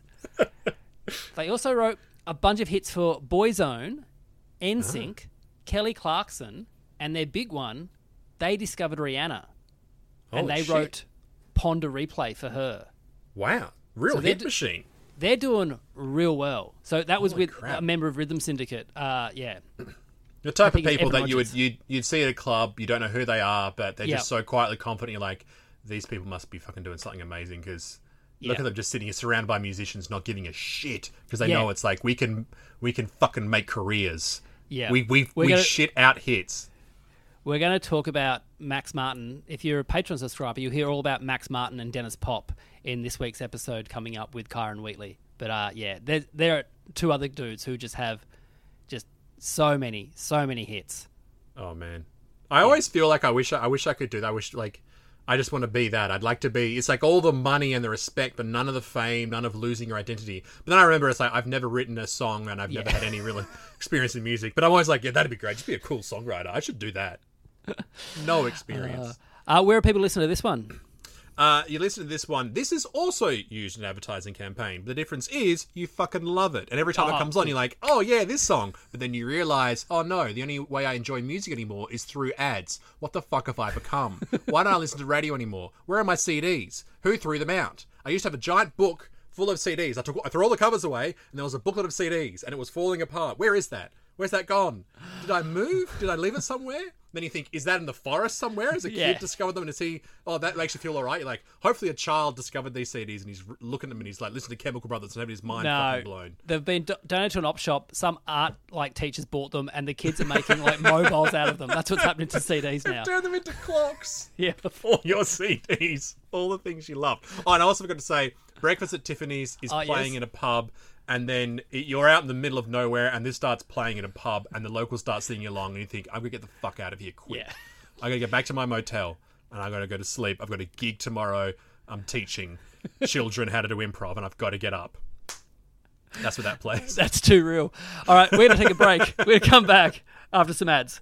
They also wrote a bunch of hits for Boyzone, N Sync, Kelly Clarkson, and their big one, they discovered Rihanna. and Holy they shit. wrote Ponder Replay for her. Wow. Real So they're hit d- machine. They're doing real well. So that was Holy with crap. a member of Rhythm Syndicate. Uh, yeah. The type of think it's people Evan that you would Rogers. you'd, you'd see at a club, you don't know who they are, but they're Yeah. just so quietly confident. You're like, these people must be fucking doing something amazing because look Yeah. at them just sitting here surrounded by musicians, not giving a shit because they Yeah. know it's like we can we can fucking make careers. Yeah. we we We're we gonna- shit out hits. We're going to talk about Max Martin. If you're a Patreon subscriber, you'll hear all about Max Martin and Dennis Pop in this week's episode coming up with Kyron Wheatley. But uh, yeah, there, there are two other dudes who just have just so many, so many hits. Oh man, I always feel like I wish I, I wish I could do that. I wish like I just want to be that. I'd like to be. It's like all the money and the respect, but none of the fame, none of losing your identity. But then I remember it's like I've never written a song and I've never Yeah. had any real experience in music. But I'm always like, yeah, that'd be great. Just be a cool songwriter. I should do that. No experience. Uh, where are people listening to this one? Uh, you listen to this one. This is also used in an advertising campaign. The difference is you fucking love it. And every time Oh, it comes on, you're like, oh, yeah, this song. But then you realize, oh, no, the only way I enjoy music anymore is through ads. What the fuck have I become? Why don't I listen to radio anymore? Where are my C Ds? Who threw them out? I used to have a giant book full of C Ds. I, took, I threw all the covers away, and there was a booklet of C Ds, and it was falling apart. Where is that? Where's that gone? Did I move? Did I leave it somewhere? Then you think, is that in the forest somewhere? Has a Yeah. kid discovered them and is he, oh, that makes you feel all right? You're like, hopefully a child discovered these C Ds and he's r- looking at them and he's like, listen to Chemical Brothers and having his mind No, fucking blown. they've been do- donated to an op shop. Some art like teachers bought them, and the kids are making like mobiles out of them. That's what's happening to C Ds now. Turn them into clocks. Yeah, All your C Ds. All the things you love. Oh, and I also forgot to say, Breakfast at Tiffany's is Oh, playing yes. in a pub. And then it, you're out in the middle of nowhere and this starts playing in a pub and the locals start singing along and you think, I'm going to get the fuck out of here quick. Yeah. I got to get back to my motel and I got to go to sleep. I've got a gig tomorrow. I'm teaching children how to do improv and I've got to get up. That's what that plays. that's too real. All right, we're going to take a break. We're going to come back after some ads.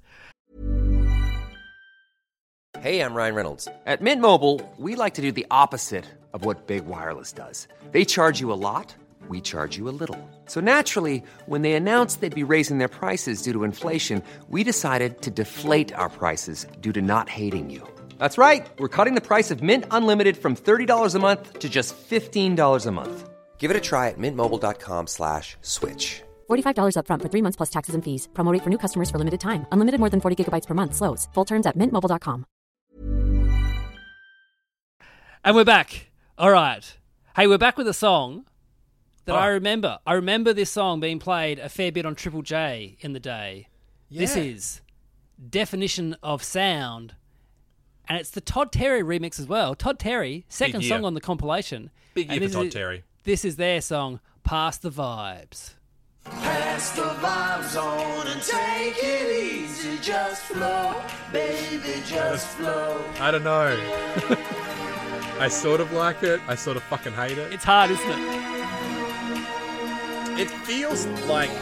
Hey, I'm Ryan Reynolds. At Mint Mobile, we like to do the opposite of what Big Wireless does. They charge you a lot, we charge you a little. So naturally, when they announced they'd be raising their prices due to inflation, we decided to deflate our prices due to not hating you. That's right. We're cutting the price of Mint Unlimited from thirty dollars a month to just fifteen dollars a month. Give it a try at mintmobile.com slash switch. forty-five dollars up front for three months plus taxes and fees. Promo rate for new customers for limited time. Unlimited more than forty gigabytes per month. Slows full terms at mint mobile dot com. And we're back. All right. Hey, we're back with a song that Oh. I remember. I remember this song being played a fair bit on Triple J in the day. This Yeah. is Definition of Sound. And it's the Todd Terry remix as well. Todd Terry, second Big song year. on the compilation. Big year And for this Todd is- Terry. This is their song, Pass the Vibes. Pass the vibes on and take it easy. Just flow, baby, just flow. I don't know. I sort of like it. I sort of fucking hate it. It's hard, isn't it? It feels like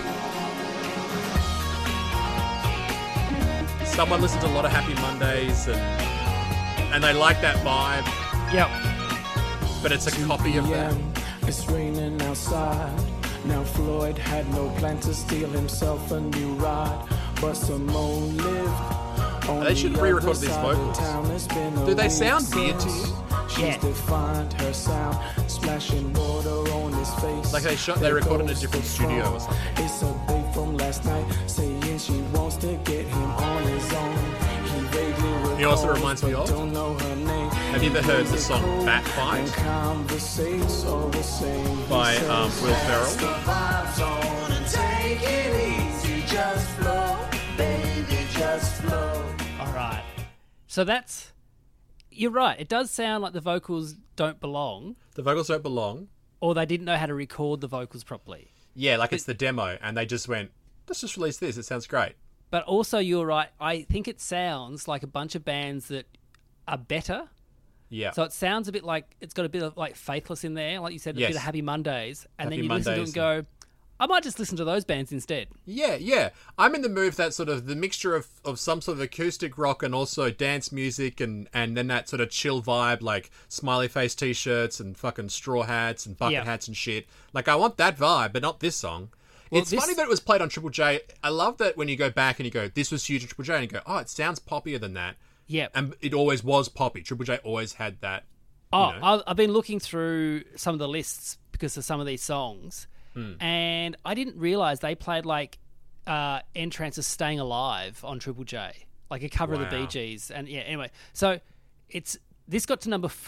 someone listens to a lot of Happy Mondays and and they like that vibe, Yep. but it's a copy of that. It's raining outside. Now Floyd had no plan to steal himself a new ride, but Simone lived. On They should the re-record other these side of vocals. town. It's been a Do they week sound weird to since you? She's Yeah. defined her sound, splashing water on his face. Like they shot- they recorded in a goes different the studio song. or something. It's a babe from last night saying she wants to get him on his own. He vaguely He also recalls, reminds me but of- don't know her name. Have you ever heard the song Bat Fight And conversates all the same. by He um, says, Will Ferrell? Vibes on and take it easy. Just flow, baby, just flow. All right. So that's... You're right. It does sound like the vocals don't belong, The vocals don't belong. or they didn't know how to record the vocals properly. Yeah, like it's the demo, and they just went, let's just release this. It sounds great. But also, you're right. I think it sounds like a bunch of bands that are better. Yeah. So it sounds a bit like it's got a bit of like Faithless in there, like you said, a Yes. bit of Happy Mondays, and Happy then you listen to it Mondays and go, I might just listen to those bands instead. Yeah, yeah. I'm in the mood that sort of the mixture of, of some sort of acoustic rock and also dance music and, and then that sort of chill vibe like smiley face t-shirts and fucking straw hats and bucket Yeah. hats and shit. Like I want that vibe, but not this song. Well, it's this- funny that it was played on Triple J. I love that when you go back and you go, this was huge on Triple J, and you go, oh, it sounds poppier than that. Yeah. And it always was poppy. Triple J always had that. Oh, know. I- I've been looking through some of the lists because of some of these songs, Hmm. and I didn't realize they played like uh, Entrance's "Staying Alive" on Triple J, like a cover of the Wow. Bee Gees. And yeah, anyway, so it's this got to number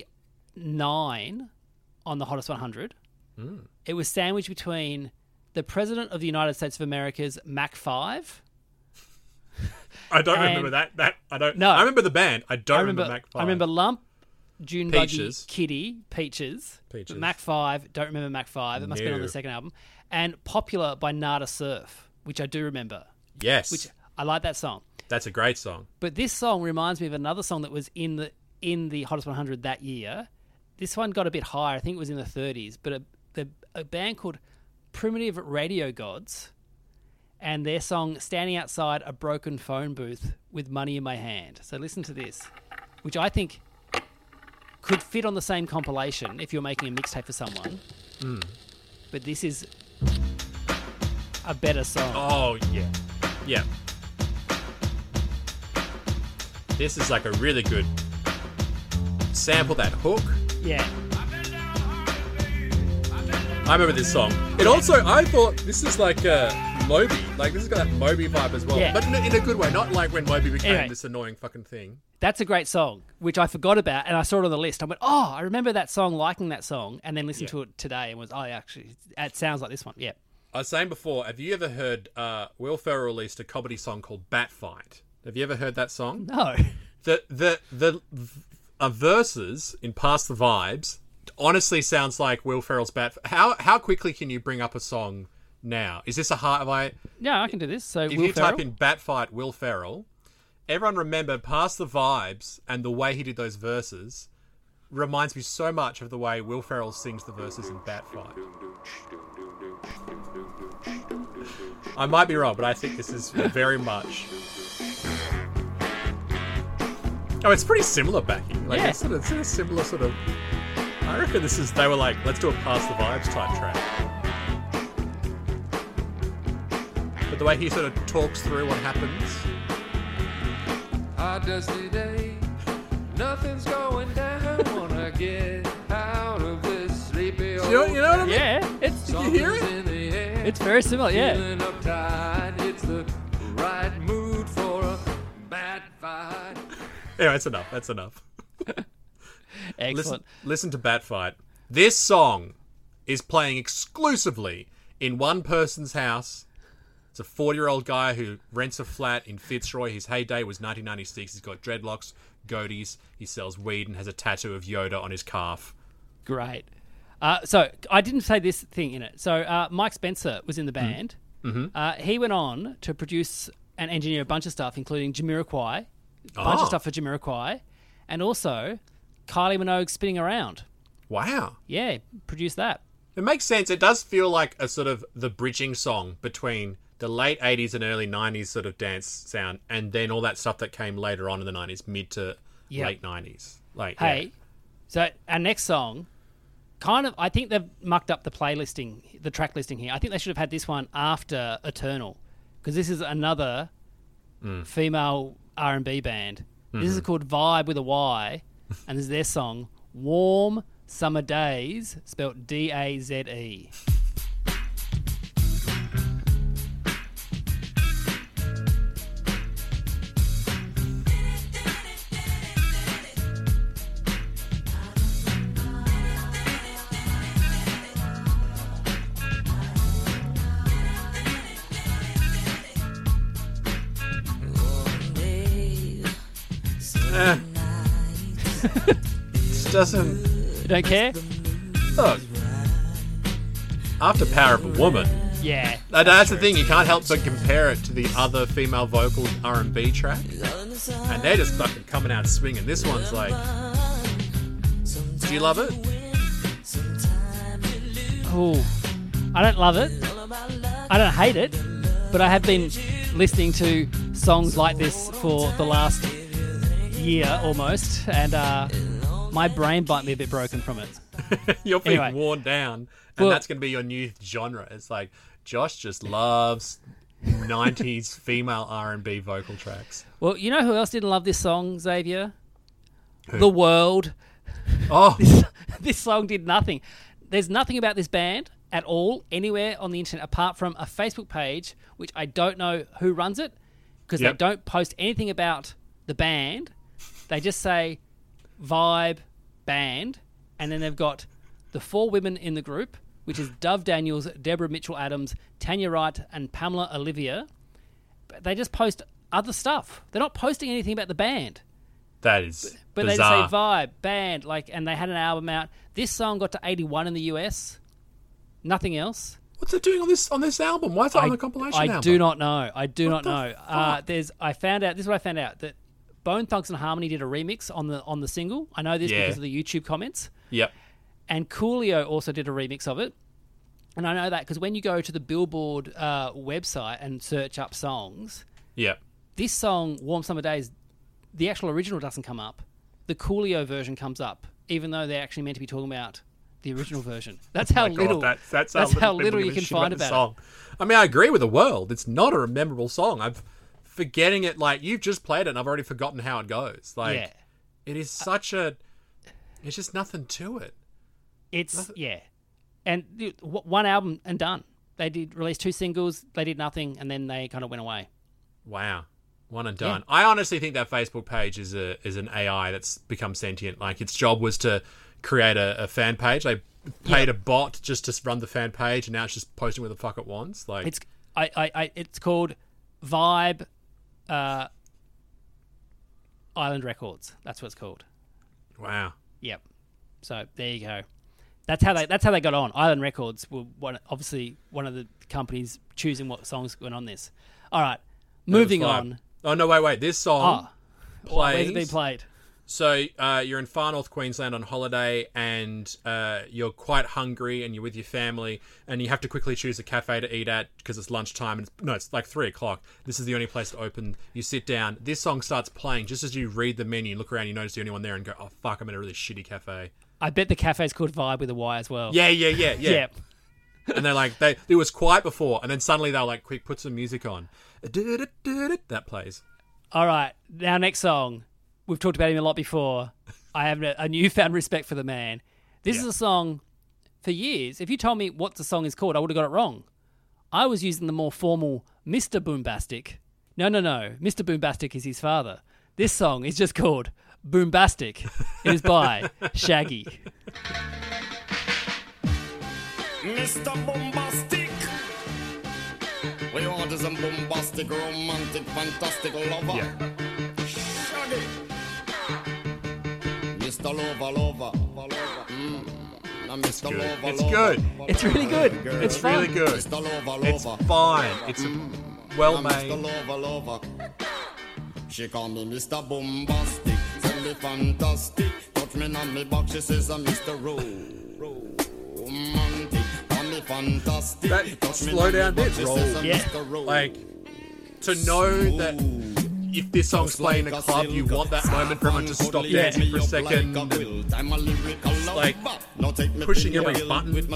forty-nine on the Hottest one hundred. Hmm. It was sandwiched between the President of the United States of America's Mac five. I don't And- remember that. That I don't. No. I remember the band. I don't I remember, remember, Mac five. I remember Lump, June Peaches. Buggy, Kitty, Peaches, Peaches. Mac five. Don't remember Mac five. It must have been on No. the second album. And Popular by Nada Surf, which I do remember. Yes, Which I like that song. that's a great song. But this song reminds me of another song that was in the in the Hottest one hundred that year. This one got a bit higher. I think it was in the thirties. But a, the, a band called Primitive Radio Gods, and their song "Standing Outside a Broken Phone Booth with Money in My Hand." So listen to this, which I think could fit on the same compilation if you're making a mixtape for someone. But this is a better song. Oh yeah, yeah. This is like a really good sample. That hook. Yeah. I remember this song. It also, I thought this is like uh, Moby. Like this has got that Moby vibe as well, Yeah. but in a, in a good way. Not like when Moby became Anyway. this annoying fucking thing. That's a great song, which I forgot about, and I saw it on the list. I went, oh, I remember that song, liking that song, and then listened Yeah. to it today and was, oh, actually, it sounds like this one. Yeah. I was saying before, have you ever heard uh, Will Ferrell released a comedy song called Bat Fight? Have you ever heard that song? No. The the the uh, verses in Past the Vibes honestly sounds like Will Ferrell's Bat. How how quickly can you bring up a song now? Is this a hard? Have I? Yeah, I can do this. So, If Will you Ferrell? type in Bat Fight Will Ferrell, everyone remember Past the Vibes and the way he did those verses reminds me so much of the way Will Ferrell sings the verses in Bat Fight. I might be wrong, but I think this is very much. Oh, it's pretty similar backing. Like Yeah. it's sort of it's a similar sort of. I reckon this is. They were like, let's do a Pass the Vibes type track. But the way he sort of talks through what happens. Hot dusty day, nothing's going down. Wanna get out of this sleepy old You know, you know what I mean? Yeah, it's Did you hear it? in the air. it's very similar. Yeah. Feeling uptight, it's the right mood for a bad fight. Anyway, that's enough. That's enough. Excellent. Listen, listen to Bat Fight. This song is playing exclusively in one person's house. It's a forty-year-old guy who rents a flat in Fitzroy. His heyday was nineteen ninety-six. He's got dreadlocks, goatees. He sells weed and has a tattoo of Yoda on his calf. Great. Uh, so I didn't say this thing in it. So uh, Mike Spencer was in the band. Mm-hmm. Uh, he went on to produce and engineer a bunch of stuff, including Jamiroquai, a bunch Oh. of stuff for Jamiroquai, and also Kylie Minogue Spinning Around. Wow. Yeah, produced that. It makes sense. It does feel like a sort of the bridging song between the late eighties and early nineties sort of dance sound and then all that stuff that came later on in the nineties, mid to Yeah. late nineties. Like, Hey, yeah. so our next song, kind of, I think they've mucked up the playlisting, the track listing here. I think they should have had this one after Eternal, because this is another Mm. female R and B band. This Mm-hmm. is called Vibe with a Y, and this is their song, Warm Summer Days, spelt D A Z E. Eh. This doesn't... You don't care? Look. After Power of a Woman... Yeah. Uh, that's the thing, you can't help but compare it to the other female vocal R and B track. And they're just fucking coming out swinging. This one's like... Do you love it? Oh, I don't love it. I don't hate it, but I have been listening to songs like this for the last year almost, and uh, my brain might be a bit broken from it. You're being Anyway. worn down. And Well- that's going to be your new genre. It's like, Josh just loves nineties female R and B vocal tracks. Well, you know who else didn't love this song, Xavier? The World. Oh, This, this song did nothing. There's nothing about this band at all anywhere on the internet apart from a Facebook page, which I don't know who runs it, because Yep. they don't post anything about the band. They just say Vibe Band, and then they've got the four women in the group, which is Dove Daniels, Deborah Mitchell-Adams, Tanya Wright, and Pamela Olivia. But they just post other stuff. They're not posting anything about the band. that is But bizarre. they just say Vibe, Band, like, and they had an album out. This song got to eighty-one in the U S. Nothing else. What's it doing on this on this album? Why is it on the compilation I album? do not know. I do What not know. the Uh, fuck? there's. I found out. This is what I found out, that Bone Thugs and Harmony did a remix on the on the single. I know this Yeah. because of the YouTube comments. Yep. And Coolio also did a remix of it. And I know that because when you go to the Billboard uh, website and search up songs, Yep. this song, Warm Summer Days, the actual original doesn't come up. The Coolio version comes up, even though they're actually meant to be talking about the original version. That's how Oh my God, little. that's that's, that's how people little give you a can shit find the about song. I mean, I agree with the world. It's not a memorable song. I'm forgetting it. Like, you've just played it, and I've already forgotten how it goes. Like, Yeah. it is such a. It's just nothing to it. It's yeah, and the- w- one album and done. They did release two singles. They did nothing, and then they kind of went away. Wow. One and done. I honestly think that Facebook page is a is an A I that's become sentient. Like, its job was to create a, a fan page. They paid Yeah. a bot just to run the fan page, and now it's just posting what the fuck it wants. Like, It's I, I, I it's called Vibe uh, Island Records. That's what it's called. wow. Yep. So there you go. That's how they that's how they got on. Island Records were one, obviously one of the companies choosing what songs went on this. All right, moving That was on. vibe. Oh no! Wait, wait. This song Oh, where's plays it being played? So uh, you're in far north Queensland on holiday, and uh, you're quite hungry, and you're with your family, and you have to quickly choose a cafe to eat at because it's lunchtime. And it's, no, it's like three o'clock. This is the only place to open. You sit down. This song starts playing just as you read the menu, look around, you notice the only one there, and go, "Oh fuck, I'm in a really shitty cafe." I bet the cafe's called Vibe with a Y as well. Yeah, yeah, yeah, yeah. Yep. And they're like, they it was quiet before, and then suddenly they're like, "Quick, put some music on." That plays. All right, now next song. We've talked about him a lot before. I have a, a newfound respect for the man. This Yeah. is a song for years. If you told me what the song is called, I would have got it wrong. I was using the more formal Mister Boombastic. No, no, no. Mister Boombastic is his father. This song is just called Boombastic. It is by Shaggy. Mister Bombastic. We want is a bombastic, romantic, fantastic lover. Yeah. Shaggy. Mister Lover, lover, lover. Mm. Now Mister Good. Lover, It's lover, good. lover. It's really good. Girl. It's fun. Really good. Mister Lover, It's lover. fine. It's well Now Mister made. Lover, lover. She call me Mister Bombastic. Tell me fantastic. Touch me on me back. She says I'm Mister Ro. Romantic. Call me fantastic. That Touch me slow on me down back. bit, She roll. says I'm Yeah. Mister Ro. Like, to know that if this song's playing in a club, you want that moment for everyone to stop Yeah. dancing for a second. Like, pushing every button.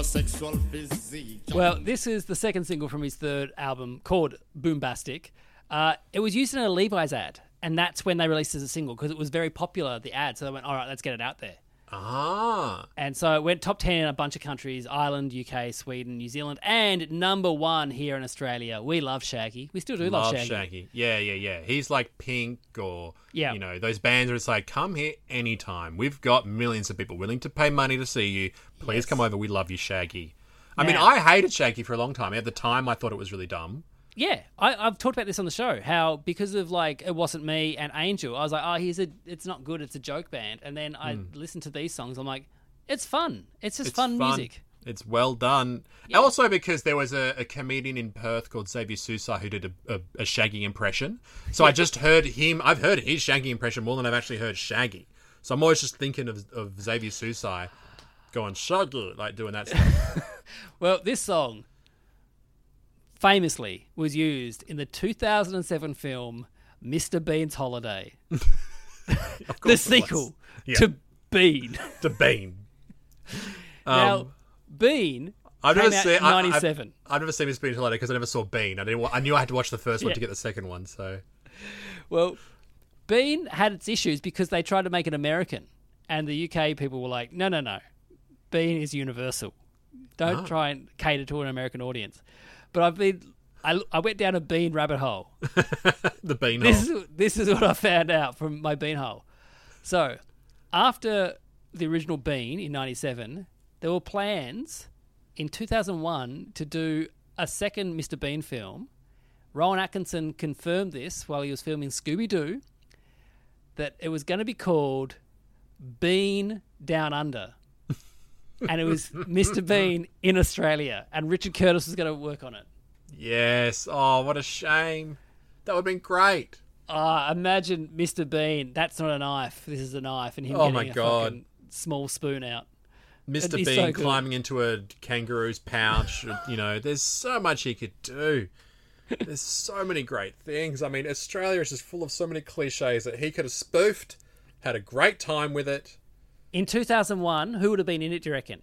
Well, this is the second single from his third album called Boombastic. Uh, it was used in a Levi's ad, and that's when they released it as a single because it was very popular, the ad. So they went, all right, let's get it out there. Ah. And so it went top ten in a bunch of countries, Ireland, U K, Sweden, New Zealand, and number one here in Australia. We love Shaggy. We still do love, Love Shaggy. Shaggy. Yeah, yeah, yeah. He's like Pink or, Yeah. you know, those bands where it's like, come here anytime. We've got millions of people willing to pay money to see you. Please Yes. come over. We love you, Shaggy. I mean, Now- I hated Shaggy for a long time. At the time, I thought it was really dumb. Yeah, I, I've talked about this on the show, how because of like It Wasn't Me and Angel, I was like, oh, he's a, it's not good, it's a joke band. And then I listened to these songs, I'm like, it's fun. It's just It's fun, music. It's well done. Also because there was a, a comedian in Perth called Xavier Sousa who did a, a, a Shaggy impression. So I just heard him. I've heard his Shaggy impression more than I've actually heard Shaggy. So I'm always just thinking of, of Xavier Sousa going, Shaggy, like doing that stuff. Well, this song famously was used in the two thousand seven film Mister Bean's Holiday, Of the course it was. sequel Yeah. to Bean. To Bean. now, Um, Bean I've came never out seen in I- I've- ninety-seven. I've, never seen Miss Bean Holiday because I never saw Bean. I didn't. wa- I knew I had to watch the first one Yeah. to get the second one. So Well, Bean had its issues because they tried to make it American, and the U K people were like, no, no, no. Bean is universal. Don't Ah. try and cater to an American audience. But I've been, I, I went down a Bean rabbit hole. the Bean This hole. is this is what I found out from my Bean hole. So, after the original Bean in ninety-seven, there were plans in two thousand one to do a second Mister Bean film. Rowan Atkinson confirmed this while he was filming Scooby-Doo, that it was going to be called Bean Down Under. And it was Mister Bean in Australia, and Richard Curtis was going to work on it. Yes. Oh, what a shame. That would have been great. Uh, imagine Mister Bean, that's not a knife, this is a knife, and him Oh getting my a God. fucking small spoon out. Mister It'd Bean be so good. climbing into a kangaroo's pouch. You know, there's so much he could do. There's so many great things. I mean, Australia is just full of so many cliches that he could have spoofed, had a great time with it. In two thousand one, who would have been in it, do you reckon?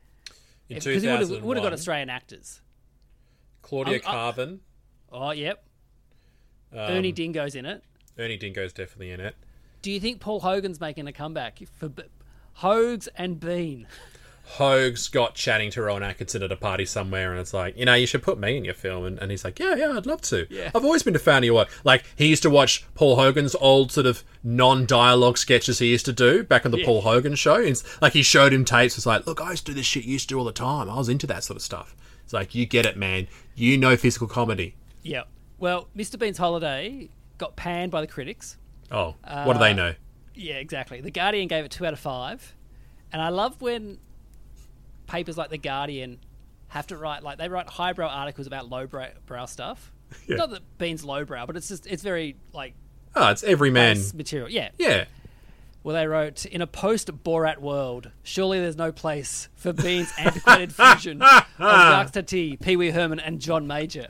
In Because two he would thousand have, one, would have got Australian actors. Claudia I'm- I- Carvin, Oh, yep. um, Ernie Dingo's in it. Ernie Dingo's definitely in it. Do you think Paul Hogan's making a comeback for B- Hogs and Bean? Hoag's got chatting to Rowan Atkinson at a party somewhere, and it's like, you know, you should put me in your film. And, and he's like, yeah, yeah, I'd love to. Yeah. I've always been a fan of your work. Like, he used to watch Paul Hogan's old sort of non-dialogue sketches he used to do back on the Yeah. Paul Hogan show. And it's like, he showed him tapes. It's like, look, I used to do this shit you used to do all the time. I was into that sort of stuff. It's like, you get it, man. You know physical comedy. Yeah. Well, Mister Bean's Holiday got panned by the critics. Oh, what do they know? Yeah, exactly. The Guardian gave it two out of five. And I love when papers like The Guardian have to write, like, they write highbrow articles about lowbrow brow stuff. Yeah. Not that Bean's lowbrow, but it's just, it's very, like, Oh, it's every man. base material. Yeah. Yeah. where they wrote, in a post-Borat world, surely there's no place for Bean's antiquated fusion of Jacques Tati, Pee Wee Herman, and John Major.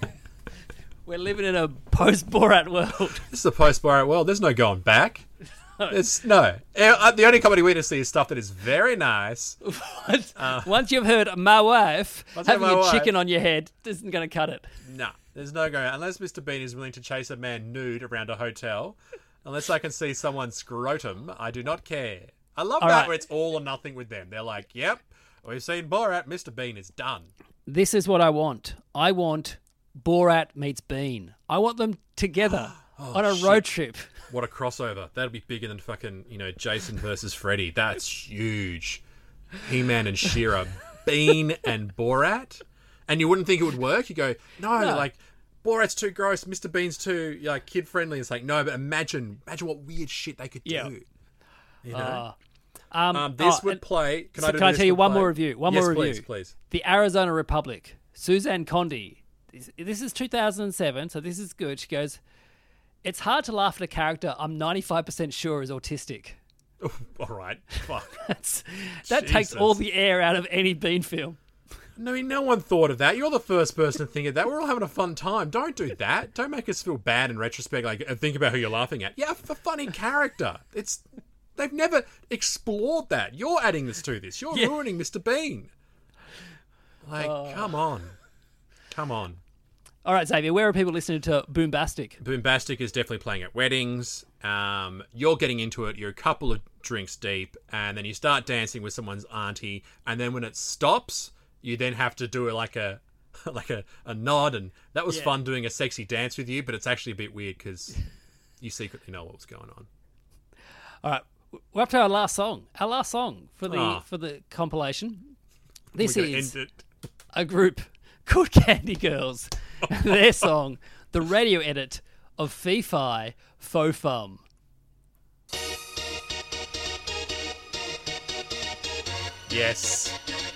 We're living in a post-Borat world. This is a post-Borat world. There's no going back. It's no. Uh, The only comedy we need to see is stuff that is very nice. uh, Once you've heard my wife having my a wife. chicken on your head, this isn't going to cut it. Nah, there's no going. Unless Mister Bean is willing to chase a man nude around a hotel. Unless I can see someone's scrotum, I do not care. I love All that right. where it's all or nothing with them. They're like, yep, we've seen Borat. Mister Bean is done. This is what I want. I want Borat meets Bean. I want them together Oh, on a shit. road trip. What a crossover. That'd be bigger than fucking, you know, Jason versus Freddy. That's huge. He-Man and She-Ra. Bean and Borat. And you wouldn't think it would work. You go, no, No. like, Borat's too gross. Mister Bean's too, like, kid-friendly. It's like, no, but imagine, imagine what weird shit they could Yeah. do. You know? Uh, um, um, this oh, would and- play... Can so I, do can I this tell you would one play? more review? One yes, more please, review. please. The Arizona Republic. Suzanne Condi. This, this is two thousand seven, so this is good. She goes, it's hard to laugh at a character I'm ninety-five percent sure is autistic. All right. Fuck. That's, that takes Jesus. all the air out of any Bean film. No, I mean, no one thought of that. You're the first person to think of that. We're all having a fun time. Don't do that. Don't make us feel bad in retrospect. Like, uh, think about who you're laughing at. Yeah, for funny character. It's they've never explored that. You're adding this to this. You're Yeah. ruining Mister Bean. Like, come on, come on. All right, Xavier, where are people listening to Boombastic? Boombastic is definitely playing at weddings. Um, you're getting into it. You're a couple of drinks deep, and then you start dancing with someone's auntie, and then when it stops, you then have to do like a like a, a nod, and that was Yeah. fun doing a sexy dance with you, but it's actually a bit weird because you secretly know what was going on. All right, we're up to our last song. Our last song for the Ah. for the compilation. This We're gonna is end it. a group called Candy Girls. And their song, the radio edit of Fee Fi Fo Fum. Yes.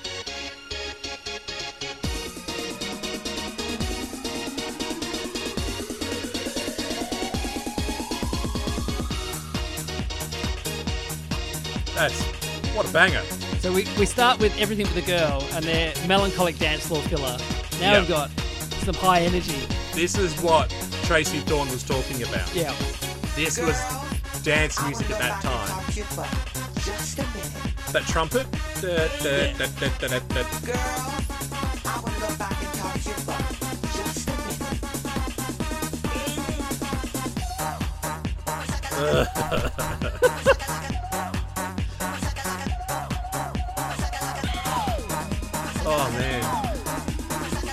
That's what a banger. So we, we start with Everything for the Girl and their melancholic dance floor filler. Now Yep. we've got some high energy. This is what Tracy Thorn was talking about. Yeah. This was dance music at that time. That trumpet. Da, da, da, da, da, da, da. Oh man.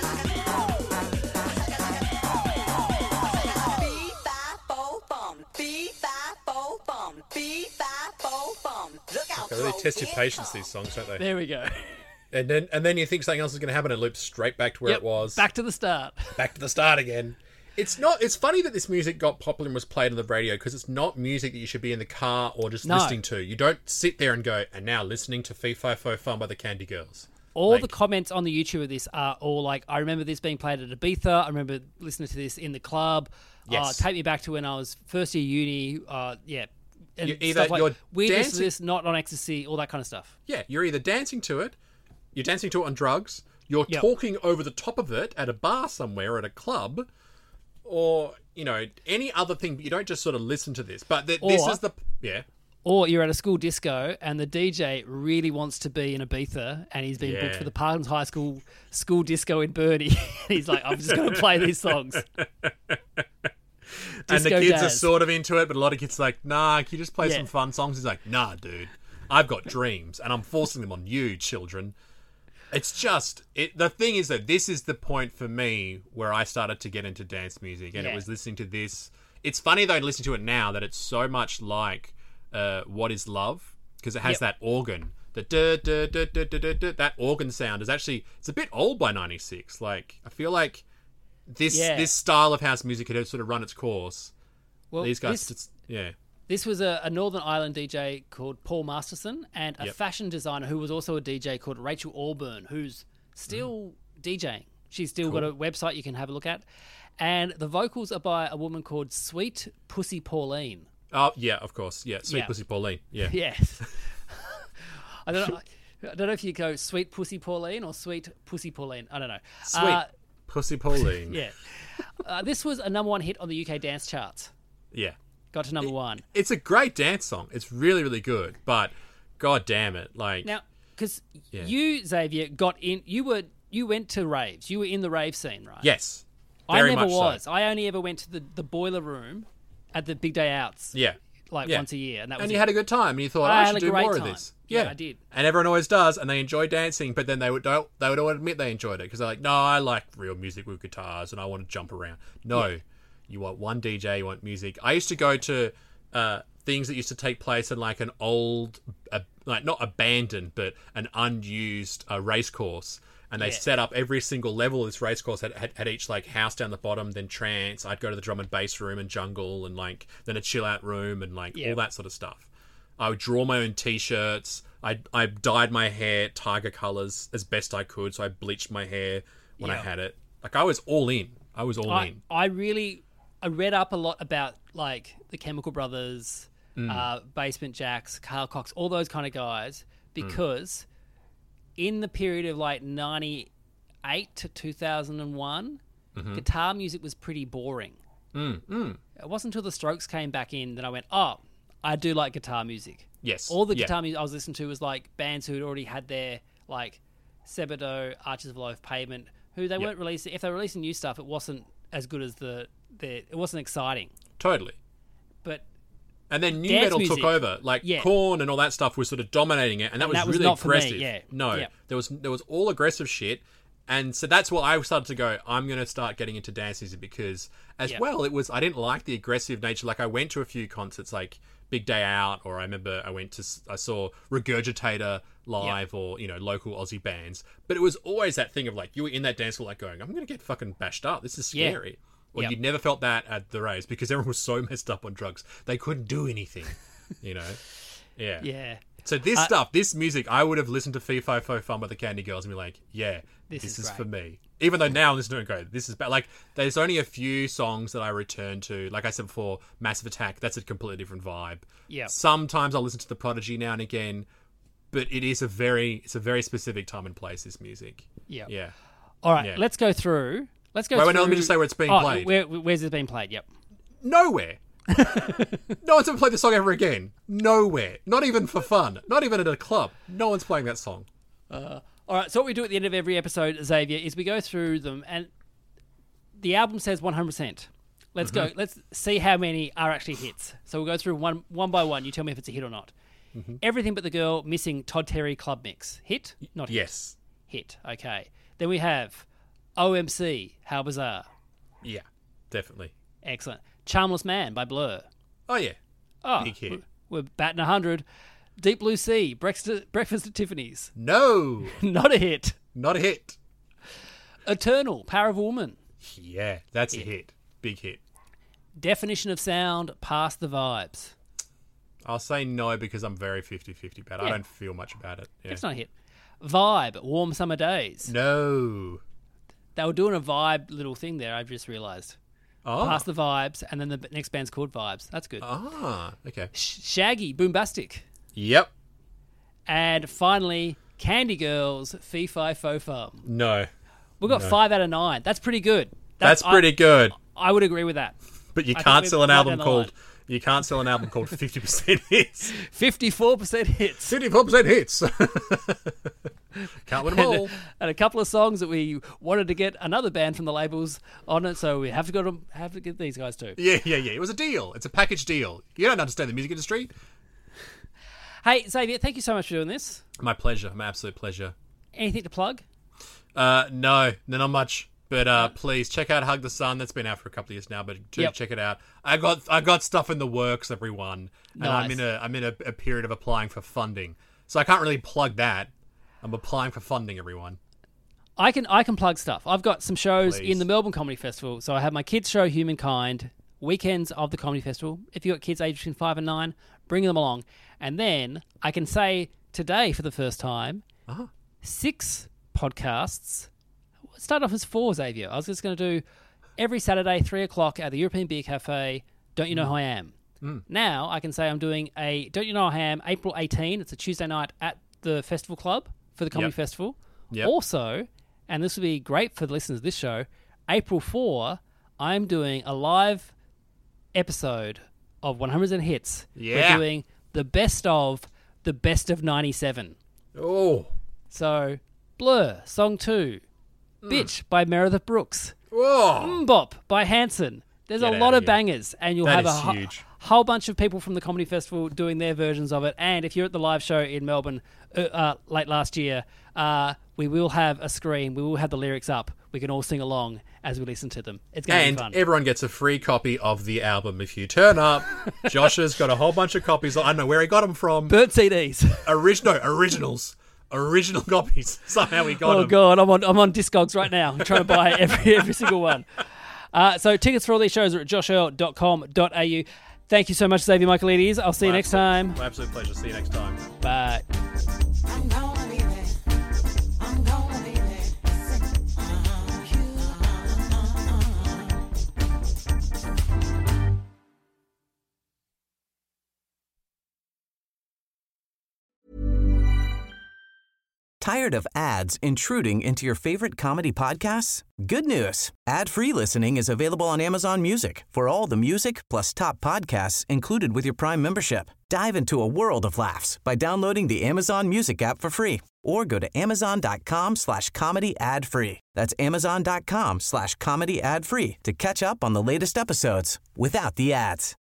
They really test your patience, these songs, don't they? There we go. And then and then you think something else is going to happen and it loops straight back to where Yep, it was. Back to the start. Back to the start again. It's not. It's funny that this music got popular and was played on the radio because it's not music that you should be in the car or just No. listening to. You don't sit there and go, and now listening to Fee Fi Fo Fum by the Candy Girls. All Like- the comments on the YouTube of this are all like, I remember this being played at Ibiza. I remember listening to this in the club. Yes. Uh, take me back to when I was first year uni. Uh, yeah. And You- either stuff like you're weirdness dancing- to this, not on ecstasy, all that kind of stuff. Yeah, you're either dancing to it, you're dancing to it on drugs, you're Yep. talking over the top of it at a bar somewhere, at a club, or, you know, any other thing, but you don't just sort of listen to this. But th- this Or- is the... Yeah. Or you're at a school disco and the D J really wants to be in Ibiza and he's been booked Yeah. for the Parklands High School school disco in Burnie. And he's like, I'm just going to play these songs. And the Disco kids are jazz. sort of into it, but a lot of kids are like, nah, can you just play Yeah. some fun songs? He's like, nah, dude, I've got dreams, and I'm forcing them on you, children. It's just... it. The thing is that this is the point for me where I started to get into dance music, and Yeah. it was listening to this. It's funny, though, to listen to it now, that it's so much like uh, What Is Love, because it has Yep. that organ. The duh, duh, duh, duh, duh, duh, duh, that organ sound is actually... It's a bit old by ninety-six. Like, I feel like... This Yeah. this style of house music had sort of run its course. Well, These guys, this, it's, yeah, this was a, a Northern Ireland D J called Paul Masterson and a Yep. fashion designer who was also a D J called Rachel Allburn, who's still DJing. She's still got a website you can have a look at. And the vocals are by a woman called Sweet Pussy Pauline. Oh, yeah, of course. Yeah, Sweet Yeah. Pussy Pauline. Yeah. Yes. I don't know. I don't know if you go Sweet Pussy Pauline or Sweet Pussy Pauline. I don't know. Sweet Uh, Pussy Pauline. yeah. Uh, this was a number one hit on the U K dance charts. Yeah. Got to number one. It's a great dance song. It's really, really good. But, god damn it. Like, Now, because Yeah. you, Xavier, got in. You were you went to raves. You were in the rave scene, right? yes. I Very never much was. so. I only ever went to the, the boiler room at the big day outs. Yeah. Like Yeah. once a year, and that was And it. you had a good time, and you thought, I I, had should a do great more time. of this. Yeah, I did. And everyone always does, and they enjoy dancing, but then they would don't, they would all admit they enjoyed it because they're like, no, I like real music with guitars, and I want to jump around. No, Yeah. you want one D J, you want music. I used to go to uh, things that used to take place in like an old, uh, like not abandoned, but an unused uh, race course. And they Yeah. set up every single level of this race course had, had, had each like house down the bottom, then trance. I'd go to the drum and bass room and jungle, and like then a chill out room and like Yeah. all that sort of stuff. I would draw my own t-shirts. I I dyed my hair tiger colors as best I could, so I bleached my hair when I Yeah. had it. Like I was all in. I was all I, in. I really I read up a lot about like the Chemical Brothers, Mm. uh, Basement Jacks, Carl Cox, all those kind of guys, Mm. because in the period of like ninety-eight to two thousand one, Mm-hmm. guitar music was pretty boring. Mm, It wasn't until the Strokes came back in that I went, oh, I do like guitar music. Yes. All the Yeah. guitar music I was listening to was like bands who had already had their like Sebado, Archers of Loaf, Pavement, who they weren't releasing. If they were releasing new stuff, it wasn't as good as the, the it wasn't exciting. Totally. But And then new Dance metal music. took over. Like Yeah. Korn and all that stuff was sort of dominating it, and that And was that was really not for me, aggressive. yeah. No, Yeah. there was there was all aggressive shit, and so that's what I started to go. I'm going to start getting into dance music because, as Yeah. well, it was I didn't like the aggressive nature. Like I went to a few concerts, like Big Day Out, or I remember I went to I saw Regurgitator live, or you know local Aussie bands. But it was always that thing of like you were in that dance floor, like going, I'm going to get fucking bashed up. This is Yeah. scary. Or Yep. you'd never felt that at the raves because everyone was so messed up on drugs they couldn't do anything. You know, yeah. yeah, So this Uh, stuff, this music, I would have listened to Fee Fi Fo Fum by the Candy Girls and be like, yeah, This this, is is, great. for me. Even though now I'm listening to it and go, this is bad. Like, there's only a few songs that I return to. Like I said before, Massive Attack, that's a completely different vibe. Yeah. Sometimes I'll listen to The Prodigy now and again, but it is a very, it's a very specific time and place, this music. yeah. Yeah. All right, Yeah. let's go through. Let's go Wait, through. wait, no, let me just say where it's being oh, played. Where, where's it being played? Yep. Nowhere. No one's ever played this song ever again. Nowhere. Not even for fun. Not even at a club. No one's playing that song. All right, so what we do at the end of every episode, Xavier, is we go through them, and the album says one hundred percent. Let's Mm-hmm. go. Let's see how many are actually hits. So we'll go through one one by one. You tell me if it's a hit or not. Mm-hmm. Everything But the Girl, missing Todd Terry Club Mix. Hit? Not hit. Yes. Hit. Okay. Then we have O M C, How Bizarre. Yeah. Definitely. Excellent. Charmless Man by Blur. Oh, yeah. Oh, Big hit. we're- We're batting one hundred. Deep Blue Sea, Breakfast, Breakfast at Tiffany's. No. Not a hit. Not a hit. Eternal, Power of a Woman. Yeah. That's a hit. Big hit. Definition of Sound, Past the Vibes. I'll say no because I'm very fifty-fifty about it. I Yeah. don't feel much about it. Yeah. It's not a hit. Vibe, Warm Summer Days. No. They were doing a vibe little thing there, I've just realised. Oh. Past the Vibes, and then the next band's called Vibes. That's good. Ah. Okay. Sh- Shaggy, Boombastic. Yep. And finally, Candy Girls, Fee Fi Fo Fum. No. We've got No. five out of nine. That's pretty good. That's, I- pretty good. I would agree with that. But you I think can't we're sell an right album down the called line. you can't sell an album called fifty percent hits. fifty-four percent hits. fifty-four percent hits. Can't win them all. And a couple of songs that we wanted to get another band from the labels on it, so we have to go to have to get these guys too. Yeah, yeah, yeah. It was a deal. It's a package deal. You don't understand the music industry. Hey, Xavier, thank you so much for doing this. My pleasure. My absolute pleasure. Anything to plug? Uh, no, no, not much. But uh, please check out Hug the Sun. That's been out for a couple of years now, but do Yep. check it out. I got I got stuff in the works, everyone, and I'm Nice. in a I'm in a, a period of applying for funding, so I can't really plug that. I'm applying for funding, everyone. I can I can plug stuff. I've got some shows Please. in the Melbourne Comedy Festival. So I have my kids' show, Humankind, weekends of the Comedy Festival. If you've got kids aged between five and nine, bring them along. And then I can say today for the first time, Uh-huh. six podcasts. Start off as four, Xavier. I was just going to do every Saturday, three o'clock at the European Beer Cafe. Don't you know who I am? Mm. Now I can say I'm doing a Don't You Know I Am April eighteenth. It's a Tuesday night at the Festival Club for the Comedy Yep. Festival. Yep. Also, and this will be great for the listeners of this show, April fourth, I'm doing a live episode of one hundred Hits. Yeah. We're doing the best of the best of ninety-seven. Oh. So, Blur, Song two. Mm. Bitch by Meredith Brooks. Oh. Mbop by Hanson. There's Get a out lot of of here. bangers, and you'll That have is a ho- huge. whole bunch of people from the Comedy Festival doing their versions of it. And if you're at the live show in Melbourne uh, uh, late last year, uh, we will have a screen. We will have the lyrics up. We can all sing along as we listen to them. It's going to And be fun. everyone gets a free copy of the album if you turn up. Josh has got a whole bunch of copies. I don't know where he got them from. Burnt C Ds. Original, originals. Original copies. Somehow we got Oh them. god, I'm on I'm on Discogs right now. I'm trying to buy every every single one. Uh, so tickets for all these shows are at josh earl dot com dot a u. Thank you so much, Xavier Michaelides. I'll see you My next absolute- time. My absolute pleasure. See you next time. Bye. I'm gonna be there. I'm gonna be there. Tired of ads intruding into your favorite comedy podcasts? Good news. Ad-free listening is available on Amazon Music for all the music plus top podcasts included with your Prime membership. Dive into a world of laughs by downloading the Amazon Music app for free or go to amazon.com slash comedy ad free. That's amazon.com slash comedy ad free to catch up on the latest episodes without the ads.